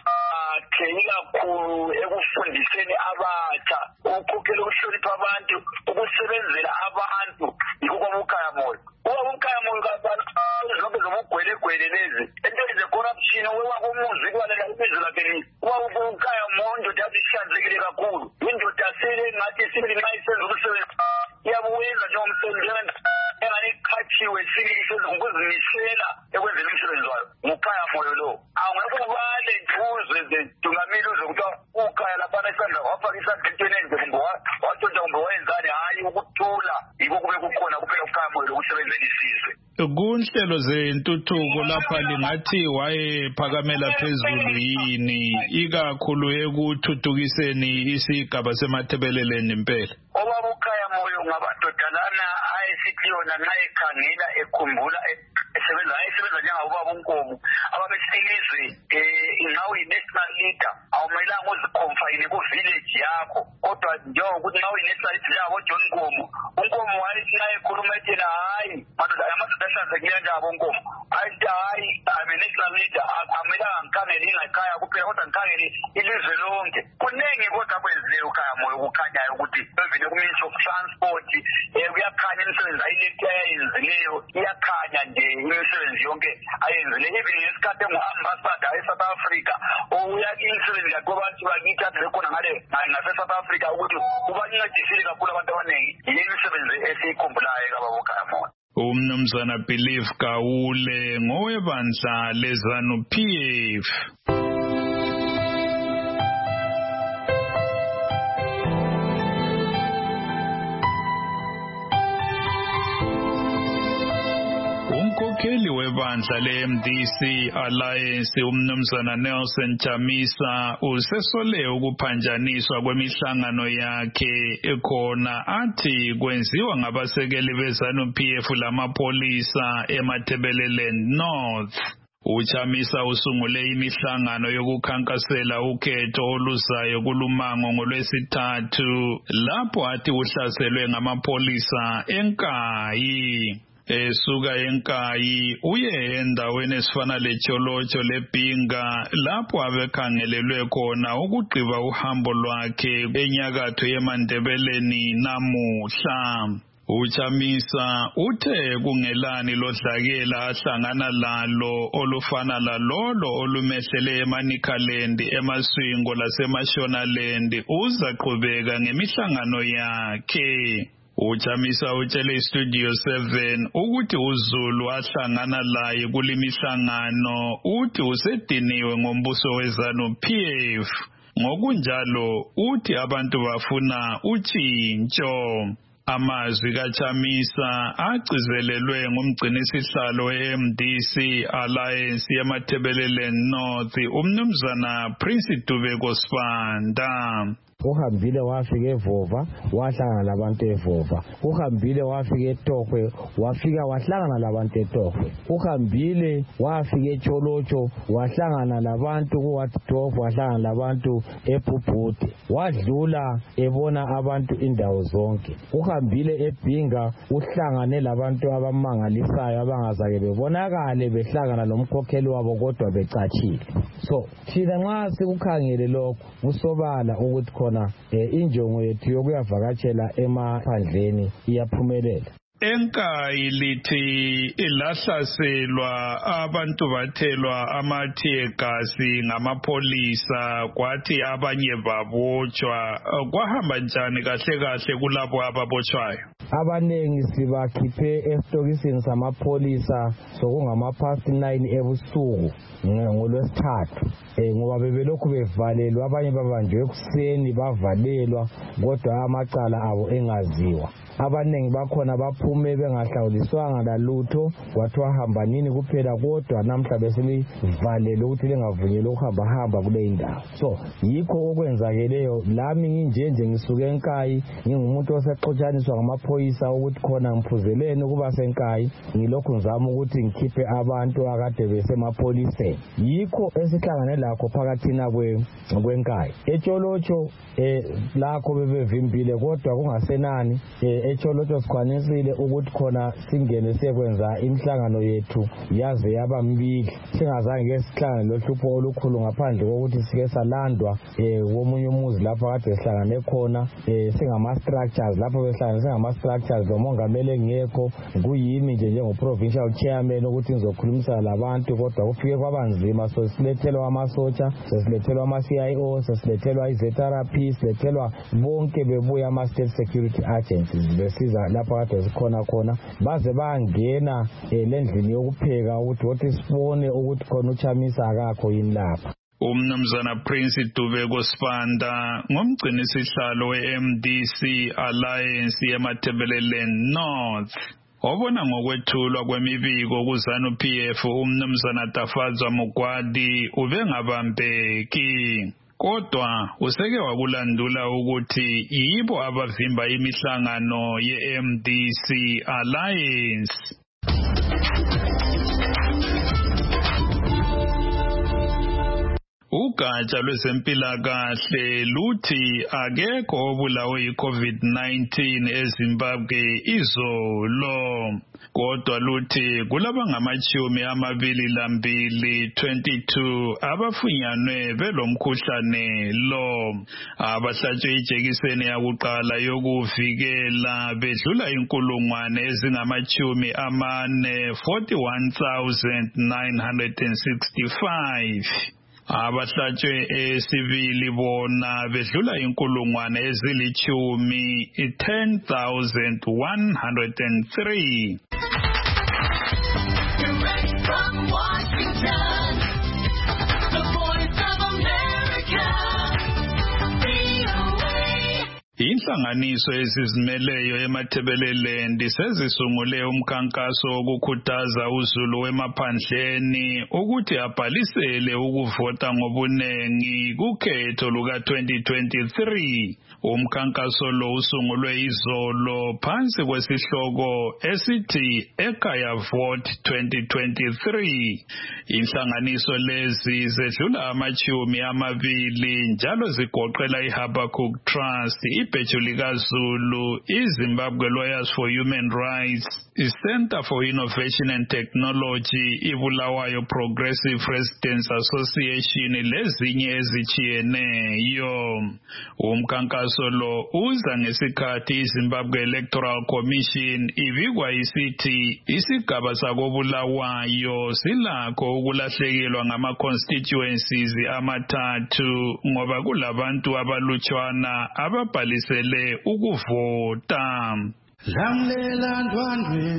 kakhulu ekufundiseni abatsha, ukukhokhela ukuhlonipha abantu, ukusebenzela abantu, yikho kwabuKhayamoyo. UKhayamoyo zonke zobugwelegwele lezi, entweni ze-corruption, owakomuzi kwalela ibizo lakhe uKhayamoyo indoda ihlanzekile kakhulu. Indoda sele ngathi sibili nxa isenza umsebenzi iyabuyenza njengomsebenzi engani ikhatshiwe sibili ngokuzimisela ekwenzeni umsebenzi wayo. nguKhayamoyo lo. Angeke ubale uzwe zentungameli uzokuthiwa uKhaya laphana isandla wafaka isandla entweni enze kumbe watshontsha kumbe wayenzani, hhayi ukuthula yikho kube kukhona kuphela uKhayamoyo lokusebenzela isizwe. Kunhlelo zentuthuko lapha lingathi wayephakamela phezulu yini ikakhulu ekuthuthukiseni isigaba semathebeleleni impela? Obaba uKhayamoyo ngabadodalana ayesithi yona nxa ekhangela ekhumbula esebenza njengabobaba uNkomo ababesilizwe nxa uyi-national leader awumelanga uzikhomfayine ku-village yakho, kodwa njengokuthi nxa uyi-national leader njengabo-John Nkomo, uNkomo wayethi nxa ekhuluma ethena hhayi amadoda ahlanzekileyo njengabo uNkomo, ayithi hhayi national leader amelanga ngikhangele ingakhaya kuphela kodwa ngikhangele ilizwe lonke. Kuningi kodwa kwenzileyo uKhayamoyo kukhanyayo ukuthi evele ku-Ministry of Transport kuyakhanya imisebenzi ayilethe ayayenzile leyo iyakhanya nje imisebenzi yonke ayenzile even ngesikhathi engu-ambassador e-South Africa uya imisebenzi yakho abantu bakithi athi bekhona ngale ngase-South Africa ukuthi ubancedisile kakhulu abantu abaningi yile imisebenzi esiyikhumbulayo kaBaba Moyo. Umnumzana Believe Gawule ngowebandla leZANU-PF. Umkhokheli webandla le-MDC Alliance umnumzana Nelson Chamisa usesole ukuphanjaniswa kwemihlangano yakhe ekhona athi kwenziwa ngabasekeli beZANU-PF lamapolisa eMatabeleland North. Uchamisa usungule imihlangano yokukhankasela ukhetho oluzayo kulumango ngolwesithathu lapho athi uhlaselwe ngamapolisa eNkayi. Esuka eNkayi uye endaweni esifana leTsholotsho leBhinga lapho abekhangelelwe khona ukugqiba uhambo lwakhe enyakatho yeMandebeleni namuhla. Uchamisa uthe kungelani lodlakela ahlangana lalo olufana lalolo olumehlele eManicaland, eMaswingo laseMashonaland uzaqhubeka ngemihlangano yakhe. Uchamisa utshele iStudio 7 ukuthi uZulu ahlangana laye kulemihlangano uthi usediniwe ngombuso weZANU-PF. Ngokunjalo uthi abantu bafuna utshintsho. Amazwi kaChamisa agcizelelwe ngumgcinisihlalo we-MDC Alliance yeMatabeleland North umnumzana Prince Dubeko Sibanda. Uhambile wafika eVova wahlangana labantu eVova. Uhambile wafika eTokwe wafika wahlangana labantu eTokwe. Uhambile wafika eTsholotsho wahlangana labantu kuWatdorf wahlangana labantu eBhubhude. Wadlula ebona abantu indawo zonke. Uhambile eBhinga uhlangane labantu abamangalisayo abangazake bebonakale behlangana nomkhokheli wabo kodwa becatshile. So thina nxa sikukhangele lokho kusobala ukuthi khona injongo yethu yokuyavakatshela emaphandleni iyaphumelela. Enkayi lithi ilahlaselwa abantu bathelwa amathiyegasi ngamapolisa kwathi abanye babotshwa. Kwahamba njani kahle kahle kulabo ababotshwayo? Abanengi sibakhiphe esitokisini samapolisa sokungama-past 9 ebusuku ngolwesithathu. Ngoba bebelokhu bevalelwa, abanye babanjwe ekuseni bavalelwa kodwa amacala abo engaziwa. Abanengi bakhona baphume bengahlawuliswanga lalutho kwathiwa hamba nini kuphela kodwa namhla beselivalelwe ukuthi lingavunyelwa ukuhamba kule indawo. So yikho okwenzakeleyo. Lami nginjenje ngisuke eNkayi ngingumuntu osexotshaniswa ngamaphoyisa ukuthi khona ngiphuzeleni ukuba seNkayi ngilokhu ngizama ukuthi ngikhiphe abantu akade besemapoliseni. Yikho esihlangane lakho phakathina kweNkayi. eTsholotsho lakho bebevimbile kodwa kungasenani. eTsholotsho sikhwanisile ukuthi khona singene sekwenza imihlangano yethu yaze yaba mbili. Singazange sihlangane lohlupho olukhulu ngaphandle kokuthi sike salandwa womunye umuzi lapho kade sihlangane khona singama-structures lapho behlangane singama-structures lomongameli engekho kuyimi nje njengo-provincial chairman ukuthi ngizokhulumisana labantu kodwa kufike kwabanzima. So silethelwa amasotsha, sesilethelwa ama-CIO, sesilethelwa i-ZRP, silethelwa bonke bebuya ama-state security agencies besiza lapho kade sikhona khona baze bangena lendlini yokupheka ukuthi wothi sibone ukuthi khona uChamisa akakho yini lapha. Umnumzana Prince Dubeko Sibanda ngumgcinisihlalo we-MDC Alliance yeMatabeleland North. Obona ngokwethulwa kwemibiko kuZANU-PF umnumzana Tafadzwa Mugwadi ubengabambeki. Kodwa useke wakulandula ukuthi yibo abavimba imihlangano ye-MDC Alliance. Ugatsha lwezempilakahle luthi akekho obulawe yi-COVID-19 eZimbabwe izolo. Kodwa luthi kulabangama-22 abafunyanwe belomkhuhlane lo. Abahlatshwe ijekiseni yakuqala yokuvikela bedlula 41,965. Abahlatshwe esibili bona bedlula 10,103. Direct from Washington, the Voice of America, VOA. Inhlanganiso ezizimeleyo eMatabeleland sezisungule umkhankaso wokukhuthaza uZulu wemaphandleni ukuthi abhalisele ukuvota ngobunengi kukhetho luka-2023. Umkhankaso lo usungulwe izolo phansi kwesihloko esithi Ekhaya Vote 2023. Inhlanganiso lezi zedlula 20 njalo zigoqela iHabakkuk Trust, iBheju likaZulu, iZimbabwe Lawyers for Human Rights, iCenter for Innovation and Technology, iBulawayo Progressive Residents Association lezinye ezichiyeneyo. Umkhankaso lo uza ngesikhathi iZimbabwe Electoral Commission ibikwa isithi isigaba sakobulawayo silakho ukulahlekelwa ngama-constituencies amathathu ngoba kulabantu abalutshwana ababhalisele ukuvota. Lamlela ndwandwe,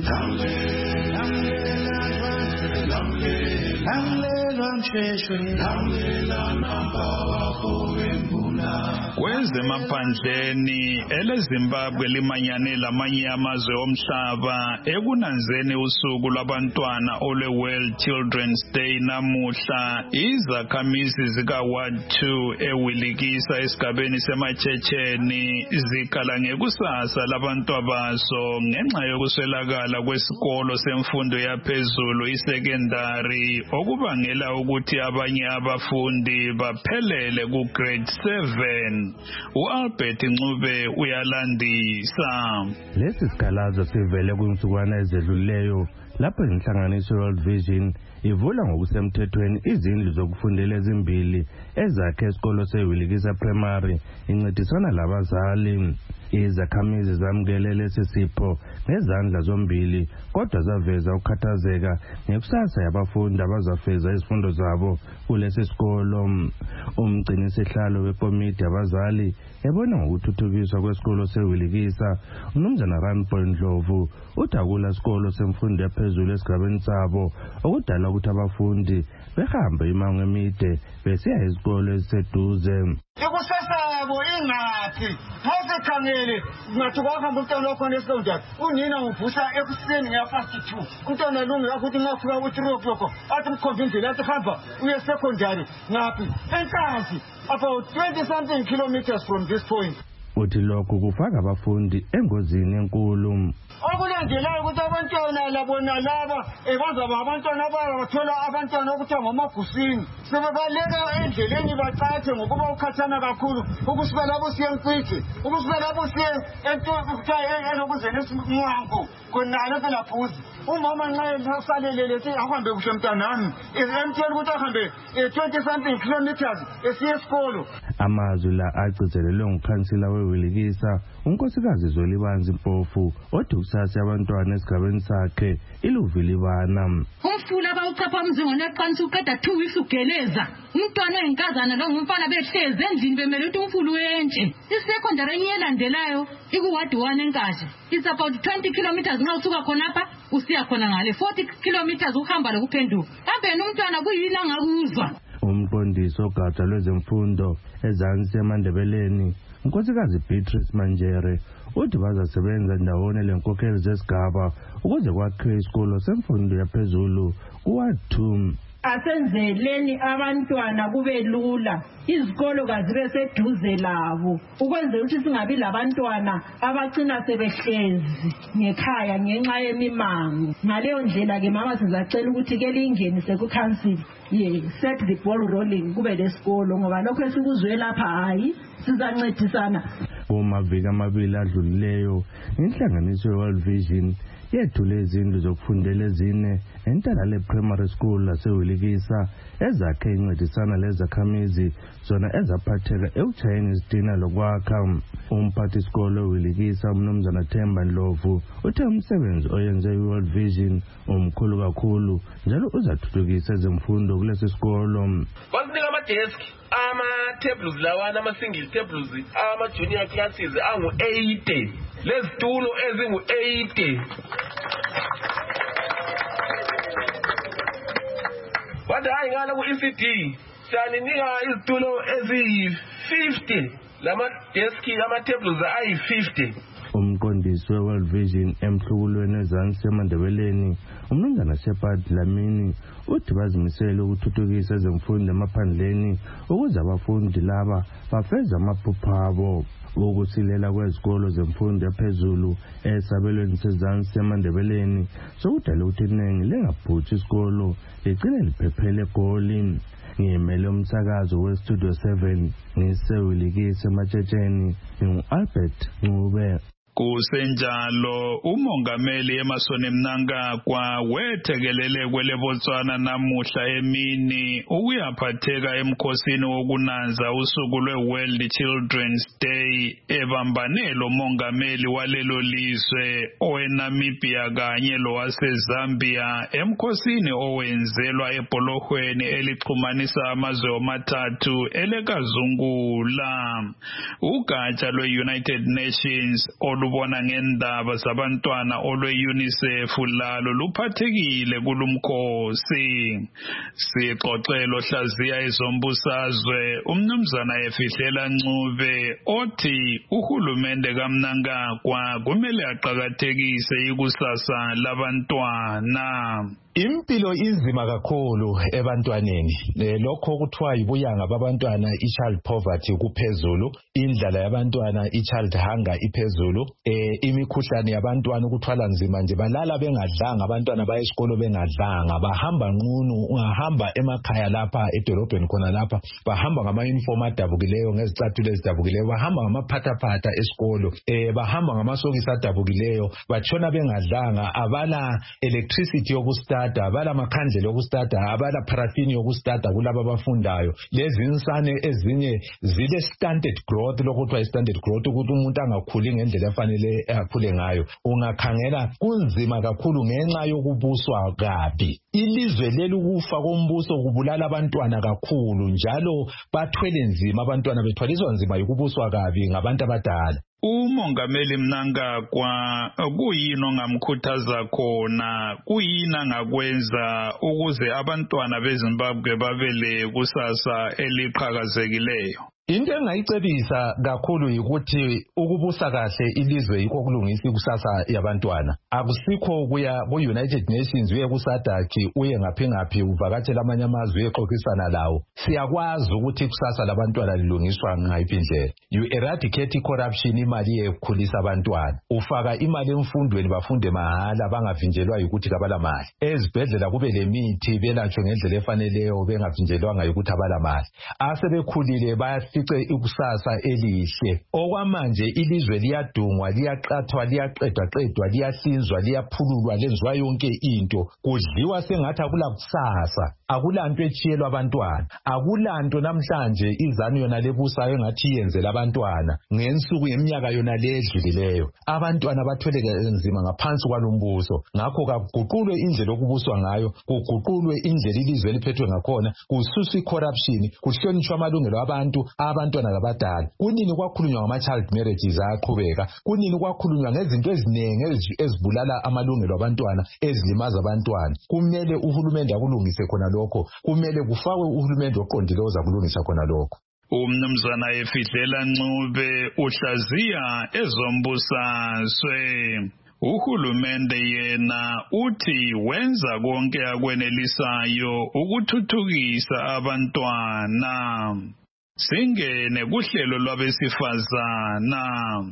lamlela msheshwe, lamlela nambawakho wembula. Kwezemaphandleni eleZimbabwe limanyane lamanye amazwe omhlaba ekunanzeni usuku lwabantwana olwe-World Children's Day namuhla. Izakhamizi zika-Ward 2 eWilikisa esigabeni seMatshecheni zikhala ngekusasa labantwabaso ngenxa yokuswelakala kwesikolo semfundo yaphezulu isekendari okubangela ukuthi abanye abafundi baphelele ku-grade 7. U-Albert Ncube uyalandisa. Lesi sikhalazo sivele kwinsukwana ezedlulileyo lapho inhlanganiso World Vision ivula ngokusemthethweni izindlu zokufundela ezimbili ezakhe esikolo seWilikisa Primary incedisana labazali. Izakhamizi zamukele lesi sipho ngezandla zombili kodwa zaveza ukukhathazeka ngekusasa yabafundi abazafeza izifundo zabo kulesi sikolo. Umgcinisihlalo wekomiti abazali ebona ngokuthuthukiswa kwesikolo seWilikisa uMnumzana Ranpoint Ndlovu uthi akula sikolo semfundo yaphezulu esigabeni sabo okudala ukuthi abafundi behambe imango emide besiya izikolo eziseduze. Ikusasa yabo ingaphi hasikhangele ngathi kwahamba umntwana wakho nesonja unina ngubhusa ekuseni ngeya-52 umntwana lungu yakho ukuthi ngafika u-3 o'clock athi mkhombindlela athi hamba uye secondary ngaphi eNkazi about 20-something kilometers from this point. Uthi lokhu kufaka abafundi engozini enkulu. Okulandelayo ukuthi abantwana labona laba bazaba abantwana abathola abantwana okuthiwa ngomagusini sebebaleka endleleni bacathe ngokuba ukhathana kakhulu ukusiba labo siye Nkwiji ukusiba labo siye enokuzeni esimwango konalo selaphuzi umama nxa esalelele ethi ahambe kuhle mntanami emtshela ukuthi ahambe 20-something kilometers esiye esikolo. Amazwi la agcizelelwe ngukhansila weWilikisa unkosikazi Zolibanzi Mpofu othi kusasa abantwana esigabeni sakhe iluvilibana. Umfula bawuchapha umzingo neqanisa uqeda 2 weeks ugeleza umntwana oyinkazana lo ngumfana behlezi endlini bemele ukuthi umfulu wentshe. Isecondary enyelandelayo ikuward 1 eNkazi. It's about 20 kilometers nxa usuka khonapha usiya khona ngale 40 kilometers uhamba lokuphenduka. Kambe umntwana kuyini angakuzwa? Umqondisi ogatsha lwezemfundo ezansi eMandebeleni unkosikazi Beatrice Manjere uthi bazasebenza ndawonye lenkokheli zesigaba ukuze kwakhiwe isikolo semfundo yaphezulu kuWard 2. asenzeleni abantwana kube lula, izikolo kazibe seduze labo ukwenzela ukuthi singabi labantwana abagcina sebehlezi ngekhaya ngenxa yemimango. Ngaleyo ndlela ke mama sizacela ukuthi ke lingenise ku council set the ball rolling kube lesikolo, ngoba lokho esikuzwe lapha hayi sizancedisana. Kumaviki amabili adlulileyo inhlanganiso ye-World Vision yethule izindlu zokufundela ezine eNtalale Primary School laseWilikisa ezakhe incedisana lezakhamizi zona ezaphatheka ekuchayeni izitina lokwakha. Umphathi isikolo weWilikisa uMnumzana Themba Ndlovu uthe umsebenzi oyenze i-World Vision umkhulu kakhulu njalo uzathuthukisa ezemfundo kulesi sikolo. Basinika ama-desk, ama-tables lawana, ama-single tables, ama-junior classes angu-80, lezitulo ezingu-80. Wathi hayi ngala ku-ECD siyalinika izitulo eziyi-50, lama-desk, ama-tables ayi-50. Umqondisi we-World Vision emhlukulweni ezansi emandebeleni uMnumzana Shepard Dlamini uthi bazimisele ukuthuthukisa ezemfundo emaphandleni ukuze abafundi laba bafeze amaphupho abo. Ukusilela kwezikolo zemfundo ephezulu esabelweni sezansi emandebeleni sokudala ukuthi iningi lingabhutshi isikolo ligcine liphephele eGoli. Ngimele umsakazo weStudio 7 ngiseWilikisa eMatshetsheni ngingu-Albert Ncube. Kusenjalo umongameli Emmerson Mnangagwa wethekelele kweleBotswana namuhla emini ukuyaphatheka emkhosini wokunanza usuku lwe-World Children's Day ebambane lo mongameli walelo lizwe oweNamibia kanye lowaseZambia emkhosini owenzelwa eBholohweni elixhumanisa amazwe omathathu eleKazungula. Ugatsha lwe-United Nations olubona ngendaba zabantwana olwe-UNICEF lalo luphathekile kulumkhosi. Sixoxelo hlaziya ezombusazwe uMnumzana Efihlela Ncube othi uhulumende kaMnangagwa kumele aqakathekise ikusasa labantwana. Impilo inzima kakhulu ebantwaneni, lokho kuthiwa yibuyanga babantwana i-child poverty kuphezulu, indlala yabantwana i-child hunger iphezulu, imikhuhlane yabantwana ukuthwala nzima nje, balala bengadlanga, abantwana baya esikolo bengadlanga, bahamba nqunu, ungahamba emakhaya lapha edolobheni khona lapha bahamba ngama-uniform adabukileyo ngezicathulo ezidabukileyo, bahamba ngamaphathaphatha esikolo, bahamba ngamasokisi adabukileyo, batshona bengadlanga, abala electricity yokustarta, abala makhandlela yokustarta, abala paraffin yokustarta kulabo abafundayo. Lezi insane ezinye zile stunted growth, lokuthiwa i-stunted growth ukuthi umuntu angakhuli ngendlela efanele akhule ngayo. Ungakhangela kunzima kakhulu ngenxa yokubuswa kabi. Ilizwe leli ukufa kombuso kubulala abantwana kakhulu njalo bathwele nzima, abantwana bethwaliswa nzima yikubuswa kabi ngabantu abadala. Umongameli Mnangagwa kuyini ongamkhuthaza khona, kuyini angakwenza ukuze abantwana beZimbabwe babele kusasa eliqhakazekileyo? Into engayicebisa kakhulu ukuthi ukubusa kahle ilizwe yikho kulungisa ikusasa yabantwana. Akusikho ukuya ku-United Nations uye ku-SADC uye ngaphi uvakatshela amanye amazwe uyexoxisana lawo. Siyakwazi ukuthi ikusasa labantwana lilungiswa ngayiphi indlela. You eradicate corruption, imali yokukhulisa abantwana. Ufaka imali emfundweni bafunde mahala bangavinjelwa ukuthi kabala mali. Ezibhedlela kube lemithi belatshwe ngendlela efaneleyo bengavinjelwanga ukuthi abala mali. Asebekhulile bayafice ikusasa elihle. Okwamanje ilizwe liyadungwa, liyaqathwa, liyaqedwa, liyahlinzwa, liyaphululwa, lenzwa yonke into. Kudliwa sengathi akula kusasa, akulanto etshiyelwa abantwana, akulanto namhlanje izanu yona lebusayo engathi yenzela abantwana ngensuku yeminyaka yona ledlulileyo. Abantwana bathweleke nzima ngaphansi kwalombuso. Ngakho kaguqulwe indlela okubuswa ngayo, kuguqulwe indlela ilizwe liphethwe ngakhona, kususwe corruption, kuhlonishwe amalungelo abantu, abantwana labadala. Kunini kwakhulunywa ngama-child marriages ayaqhubeka, kunini kwakhulunywa ngezinto ezinengi ezibulala amalungelo abantwana, ezilimaza abantwana. Kumele uhulumende akulungise khona lokho, kumele kufakwe uhulumende oqondileyo ozakulungisa khona lokho. Umnumzana Efihlela Ncube uhlaziya ezombusazwe. uhulumende yena uthi wenza konke akwenelisayo ukuthuthukisa abantwana. Singene kuhlelo lwabesifazana.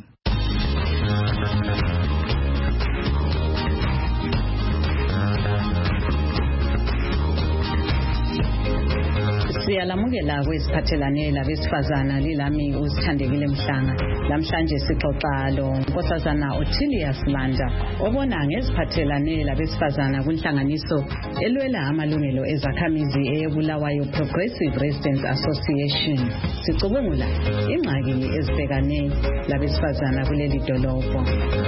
Siyalamukela kwesiphathelane labesifazana lilami uSithandekile Mhlanga. Namhlanje sixoxa lo Nkosazana Ottilius Manda obona ngeziphathelane labesifazana kunhlanganiso elwela amalungelo ezakhamizi eyeBulawayo Progressive Residents Association. Sicubungula ingxaki ezibhekane labesifazana kuleli dolobho.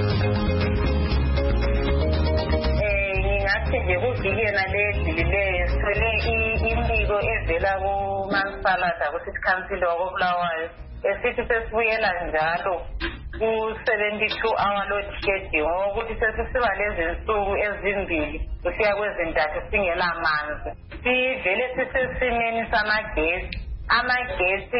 Nje kuvikela ledilileyo sithole imbiko evela kuMansalada ku-City Council wakoBulawayo esithi sesibuyela njalo ku-72-hour load shedding ngokuthi sesisiba lezi nsuku ezimbili kusiya kwezintathu singela manzi. Sivele sisesimeni samagesi. Amagesi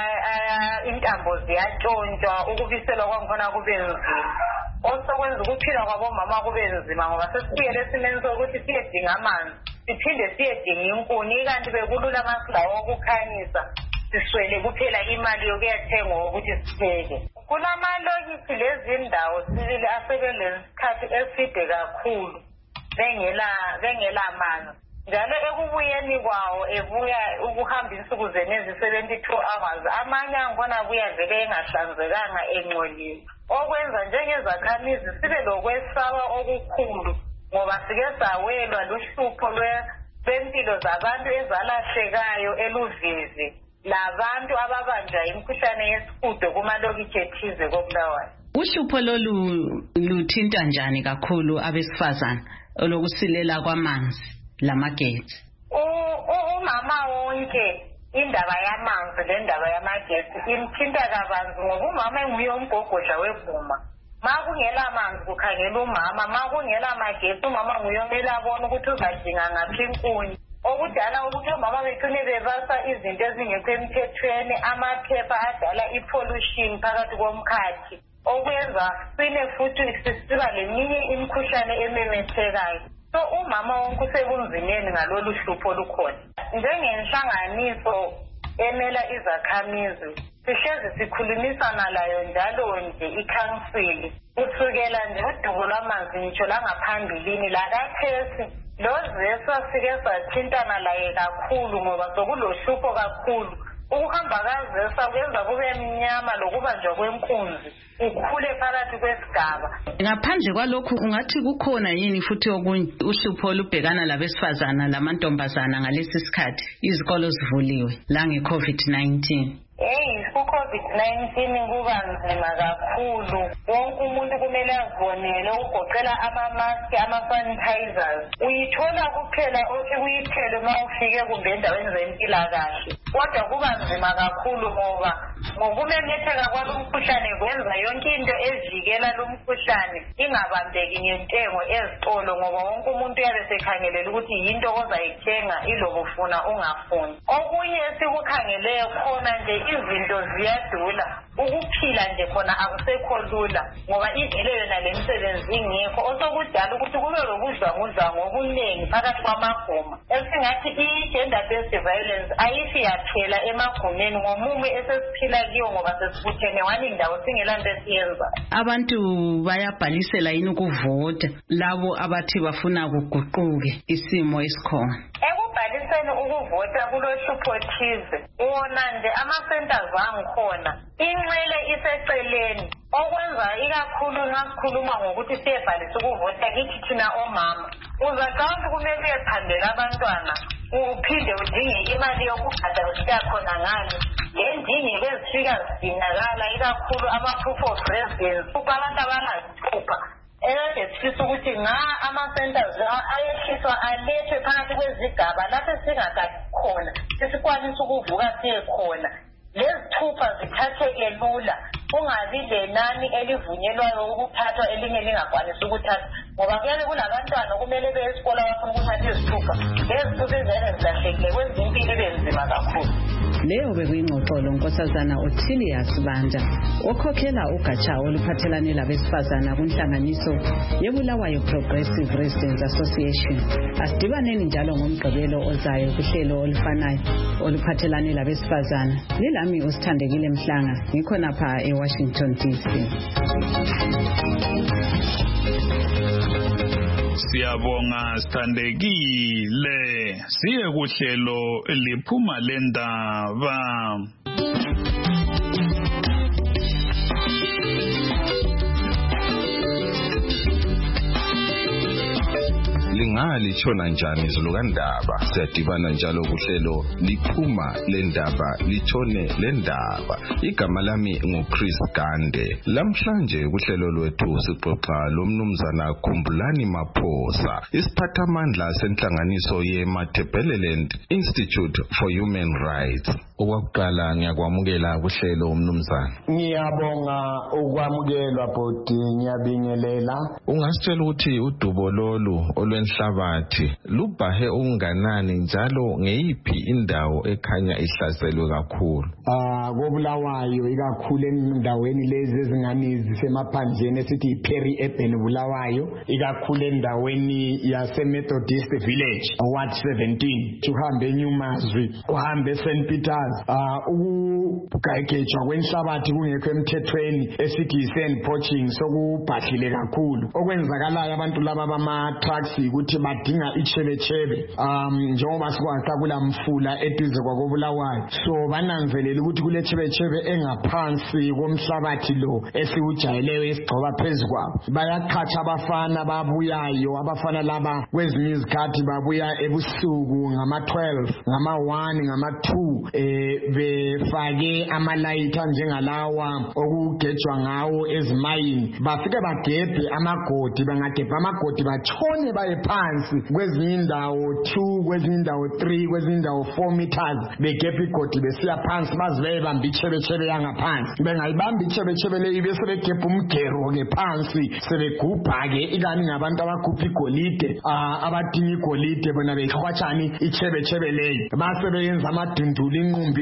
intambo ziyatshontshwa ukubiselwa kwakhona kube nzima. Osokwenza ukuphila kwabomama kube nzima ngoba sesifike esimeni sokuthi siyedinga amanzi siphinde siyedinga inkuni kanti bekulula amasilawo okukhanyisa siswele kuphela imali yokuyathenga ukuthi sipheke. Kulamalokithi lezindawo sibili asebelesikhathi eside kakhulu bengela manzi. Njalo ekubuyeni kwawo ebuya ukuhamba insuku zenezi 72 hours amanye angibona buya vele engahlanzekanga engcolile okwenza njengezakhamizi sibe lokwesaba okukhulu ngoba sike sawelwa luhlupho lwempilo zabantu ezalahlekayo eluvivi labantu ababanjwa imikhuhlane yesihudo kumalokithi ethize koBulawayo. Uhlupho lolu luthinta njani kakhulu abesifazana olokusilela kwamanzi lamagesi? Umama wonke indaba yamanzi lendaba yamagesi imthinta kabanzi ngoba umama enguye umgogodla weguma. Makungela manzi kukhangela umama, makungela magesi umama nguye omele abone ukuthi uzadinga ngaphi inkuni. Okudala ukuthi omama bethune bebasa izinto ezingekho emthethweni, amaphepha adala ipollution phakathi komkhathi. Okwenza sine futhi sisiba leminye imikhuhlane ememethekayo. So umama wonke usebunzimeni ngalolu hlupho olukhona. Njengenhlanganiso emela izakhamizi sihlezi sikhulumisana layo njalo nje ikhansili kusukela nje udubo lwamanzi ngitsho langaphambilini lakathesi lozeswa sike sathintana laye kakhulu ngoba sokulohlupho kakhulu. Ukuhamba kazesa kwenza kube mnyama lokubanjwa kwenkunzi ukhule phakathi kwesigaba. Ngaphandle kwalokhu ungathi kukhona yini futhi okunye uhlupho olubhekana labesifazana lamantombazana ngalesi sikhathi izikolo zivuliwe la nge-COVID-19? ku-COVID-19 kuba nzima kakhulu. Wonke umuntu kumele azibonele ugoqela amamaski, ama-sanitizers. Uyithola kuphela uyithele uma ufike kumbe endaweni zempilakahle. Kodwa kuba nzima kakhulu ngoba ngokumemetheka kwalo mkhuhlane kwenza yonke into evikela lo mkhuhlane ingabambeki ngentengo ezitolo ngoba wonke umuntu uyabe sekhangelela ukuthi yinto ozayithenga iloba ufuna ungafuni. Okunye esikukhangeleyo khona nje izinto ziyadula. Ukuphila nje khona akusekho lula ngoba ivele yona le misebenzi ingekho osokudala ukuthi kube lokudlwangudlwangu okuningi phakathi kwamaguma. Esingathi i-gender based violence ayifi yaphela emagumeni ngomume esesiphila kiyo ngoba sesibuthene wanindawo singela nto esiyenza. Abantu bayabhalisela yini ukuvota labo abathi bafuna kuguquke isimo esikhona? Ekubhaliseni ukuvota kulohlupho thize wona nje ama-centers angikhona inxele iseceleni okwenza ikakhulu nxa sikhuluma ngokuthi siyebhalisa ukuvota kithi thina omama uzacanga kumele uyephandela abantwana uphinde udinge imali yokugada usiya khona ngalo lendingeko ezifika zidingakala ikakhulu ama-proof of residence abantu abanazithupha sifisa ukuthi ama-centers ayehliswa alethwe phakathi kwezigaba lapho singakade khona sesikwanisa ukuvuka siye khona lezithupha zithatheke lula kungabi lenani elivunyelwayo ukuthathwa elinye lingakwanisi ukuthatha ngoba kuyabe kulabantwana kumele beye esikolo bafuna ukuthatha izithupha lezithupha izene zilahlekile kwenza impilo ibe nzima kakhulu. Leyo bekuyingxoxolo unkosazana Ottilius Banda okhokhela ugatsha oluphathelane labesifazana kunhlanganiso yeBulawayo Progressive Residents Association. Asidibaneni njalo ngomgqibelo ozayo kuhlelo olufanayo oluphathelane labesifazana. Lilami uSithandekile Mhlanga ngikhona pha eWashington DC. Siyabonga Sithandekile. Siye kuhlelo liphuma lendaba. Lingalitshona njani izulukandaba? Siyadibana njalo kuhlelo liphuma lendaba litshone lendaba. Igama lami nguChris Gande. Lamhlanje kuhlelo lwethu sixoxa lomnumzana Khumbulani Maphosa, isiphathamandla senhlanganiso yeMatabeleland Institute for Human Rights. Okwakuqala ngiyakwamukela kuhlelo umnumzana. Ngiyabonga ukwamukelwa bodi, ngiyabingelela. Ungasitshela ukuthi udubo lolu olwenhlabathi lubhahe unganani njalo ngeyiphi indawo ekhanya ihlaselwe kakhulu? KoBulawayo ikakhulu endaweni lezi ezingani zisemaphandleni esithi peri-urban Bulawayo, ikakhulu endaweni yase-Methodist Village, Ward 17. Uhambe eNyumazwi, uhambe eSt Peters, ukugayigejwa kwenhlabathi kungekho emthethweni esithi yi-sand poaching sokubhahlile kakhulu. Okwenzakalayo abantu laba bama-trucks ukuthi badinga ichebechebe njengoba sikwazi kula mfula eduze kwakoBulawayo, so bananzelela ukuthi kule chebechebe engaphansi komhlabathi lo esiwujayeleyo esigcoba phezu kwabo. Bayaqhatsha abafana babuyayo, abafana laba kwezinye izikhathi babuya ebusuku ngama-12 ngama-1 ngama-2 befake amalayitha njengalawa okugejwa ngawo ezimayini. Bafike bagebhe amagodi, bangagebha amagodi batshone baye phansi kwezinye indawo 2 kwezinye indawo 3 kwezinye indawo 4 meters begebha igodi besiya phansi baze beyibamba ichebechebe yangaphansi. Bengayibamba ichebechebe leyo bese begebha umgero ke phansi sebegubha ke ikani ngabantu abagubha igolide abadinga igolide bona behwatshani ichebechebe leyo base beyenza amadundulu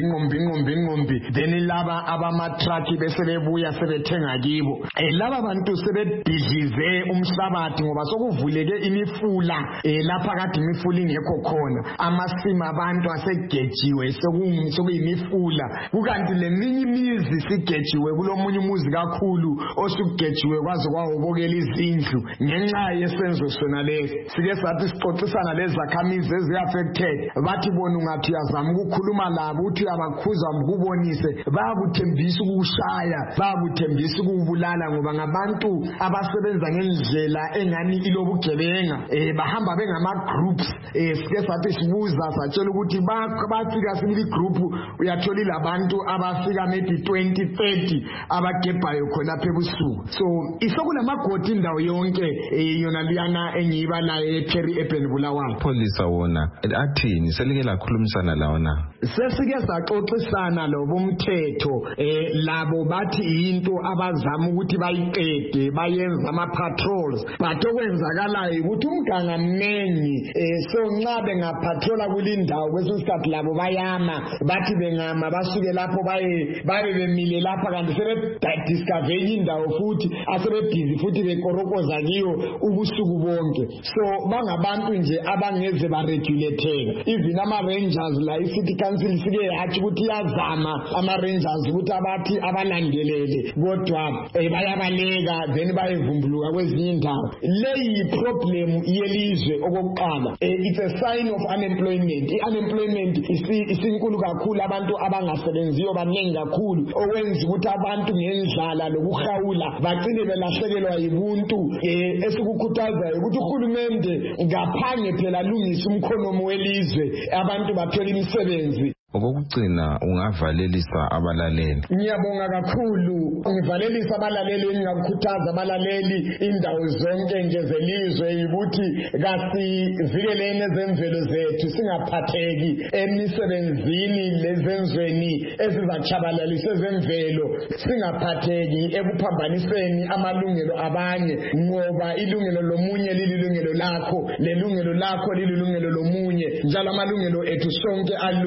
inqumbi then laba abama-truck bese bebuya sebethenga kibo. Laba bantu sebedidlize umhlabathi ngoba sokuvuleke imifula lapha kade imifula ingekho khona, amasimo abantu asegejiwe sokuyimifula. Kukanti leminye imizi sigejiwe, kulomunye umuzi kakhulu osugejiwe kwaze kwawobokela izindlu ngenxa yesenzo sona lesi. Sike sathi sixoxisana lezakhamizi ezi-affected, bathi bona ungathi uyazama ukukhuluma labo uthi uyabakhuza ukubonise, bayakuthembisa ukushaya, bayakuthembisa ukubulala ngoba ngabantu abasebenza ngendlela engani ilobugebenga. Bahamba bengama-groups. Sike sathi sibuza satshela ukuthi bafika sibili group uyathola labantu abafika maybe 20-30 abagebhayo khona lapha ebusuku. So isokulamagodi indawo yonke yona liyana engiyibalayo ePeri-urban Bulawayo. Polisa wona athini selike lakhulumisana lawona? Sesike saxoxisana lobumthetho labo bathi into abazama ukuthi bayiqede bayenza ama-patrols, but okwenzakalayo ukuthi umganga mnengi so nxa bengapatrola kulindawo kwesinye isikhathi labo bayama bathi bengama basuke lapho babe bemile lapha kanti sebediscover indawo futhi asebebhizi futhi bekorokoza kiyo ubusuku bonke. So bangabantu nje abangeze baregulatheka. Even ama-rangers la i-city council sike yathi ukuthi iyazama ama-rangers ukuthi abathi abalandelele kodwa bayabaleka then bayevumbuluka kwezinye indawo. Leyi problem yelizwe okokuqala. It's a sign of unemployment. I-unemployment isinkulu kakhulu, abantu abangasebenziyo baningi kakhulu, okwenza ukuthi abantu ngendlala lokuhawula bagcine belahlekelwa yibuntu. Esikukhuthazayo ukuthi uhulumende ngaphange phela alungise umkhonomi welizwe, abantu bathole imisebenzi. Okugcina ungavalelisa abalaleli. Ngiyabonga kakhulu. Ngivalelisa abalaleli, ngingakukhuthaza abalaleli indawo zonke nje zelizwe ukuthi kasivikeleni ezemvelo zethu, singaphatheki emisebenzini lezenzweni ezizachabalalisa ezemvelo, singaphatheki ekuphambaniseni amalungelo abanye ngoba ilungelo lomunye lililungelo lakho, lelungelo lakho lililungelo lomunye, njalo amalungelo ethu sonke alungelo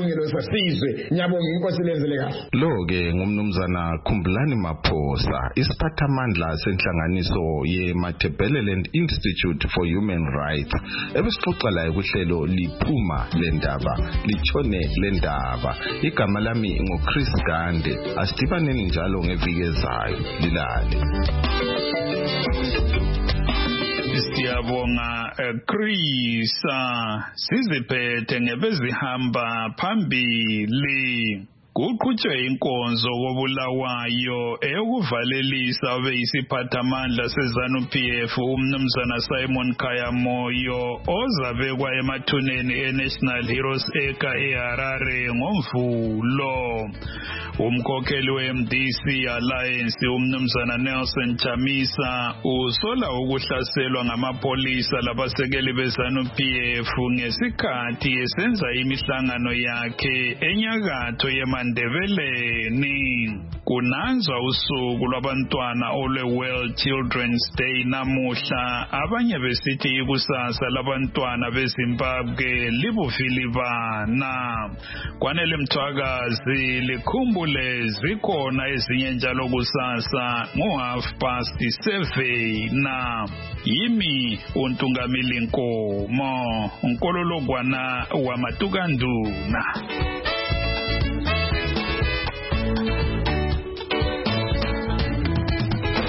njengesizwe. Ngiyabonga inkosi lenzele kahle. Lo-ke ngumnumzana Khumbulani Maphosa, isiphathamandla senhlanganiso ye-Matabeleland Institute for Human Rights, ebesixoxa laye kuhlelo liphuma lendaba litshone lendaba. Igama lami ngoChris Gande. Asidibaneni njalo ngeviki ezayo. Lilale. Siyabonga Chris, siziphethe ngebezihamba phambili. Kuqhutshwe inkonzo kobulawayo eyokuvalelisa obeyisiphathamandla seZANU-PF umnumzana Simon Khayamoyo ozabekwa emathuneni eNational Heroes Acre eHarare ngoMvulo. Umkhokheli we-MDC Alliance umnumzana Nelson Chamisa usola ukuhlaselwa ngamapolisa labasekeli beZANU-PF ngesikhathi esenza imihlangano yakhe enyakatho yeMandeveleni. Kunanzwa usuku lwabantwana olwe-World Children's Day namuhla, abanye besithi ikusasa labantwana beZimbabwe libufilibana. Kwanele Mthwakazi likhumbule zikhona ezinye njalo kusasa ngo7:30. Yimi uNtungamili Nkomo, Nkololokwana wamatukanduna.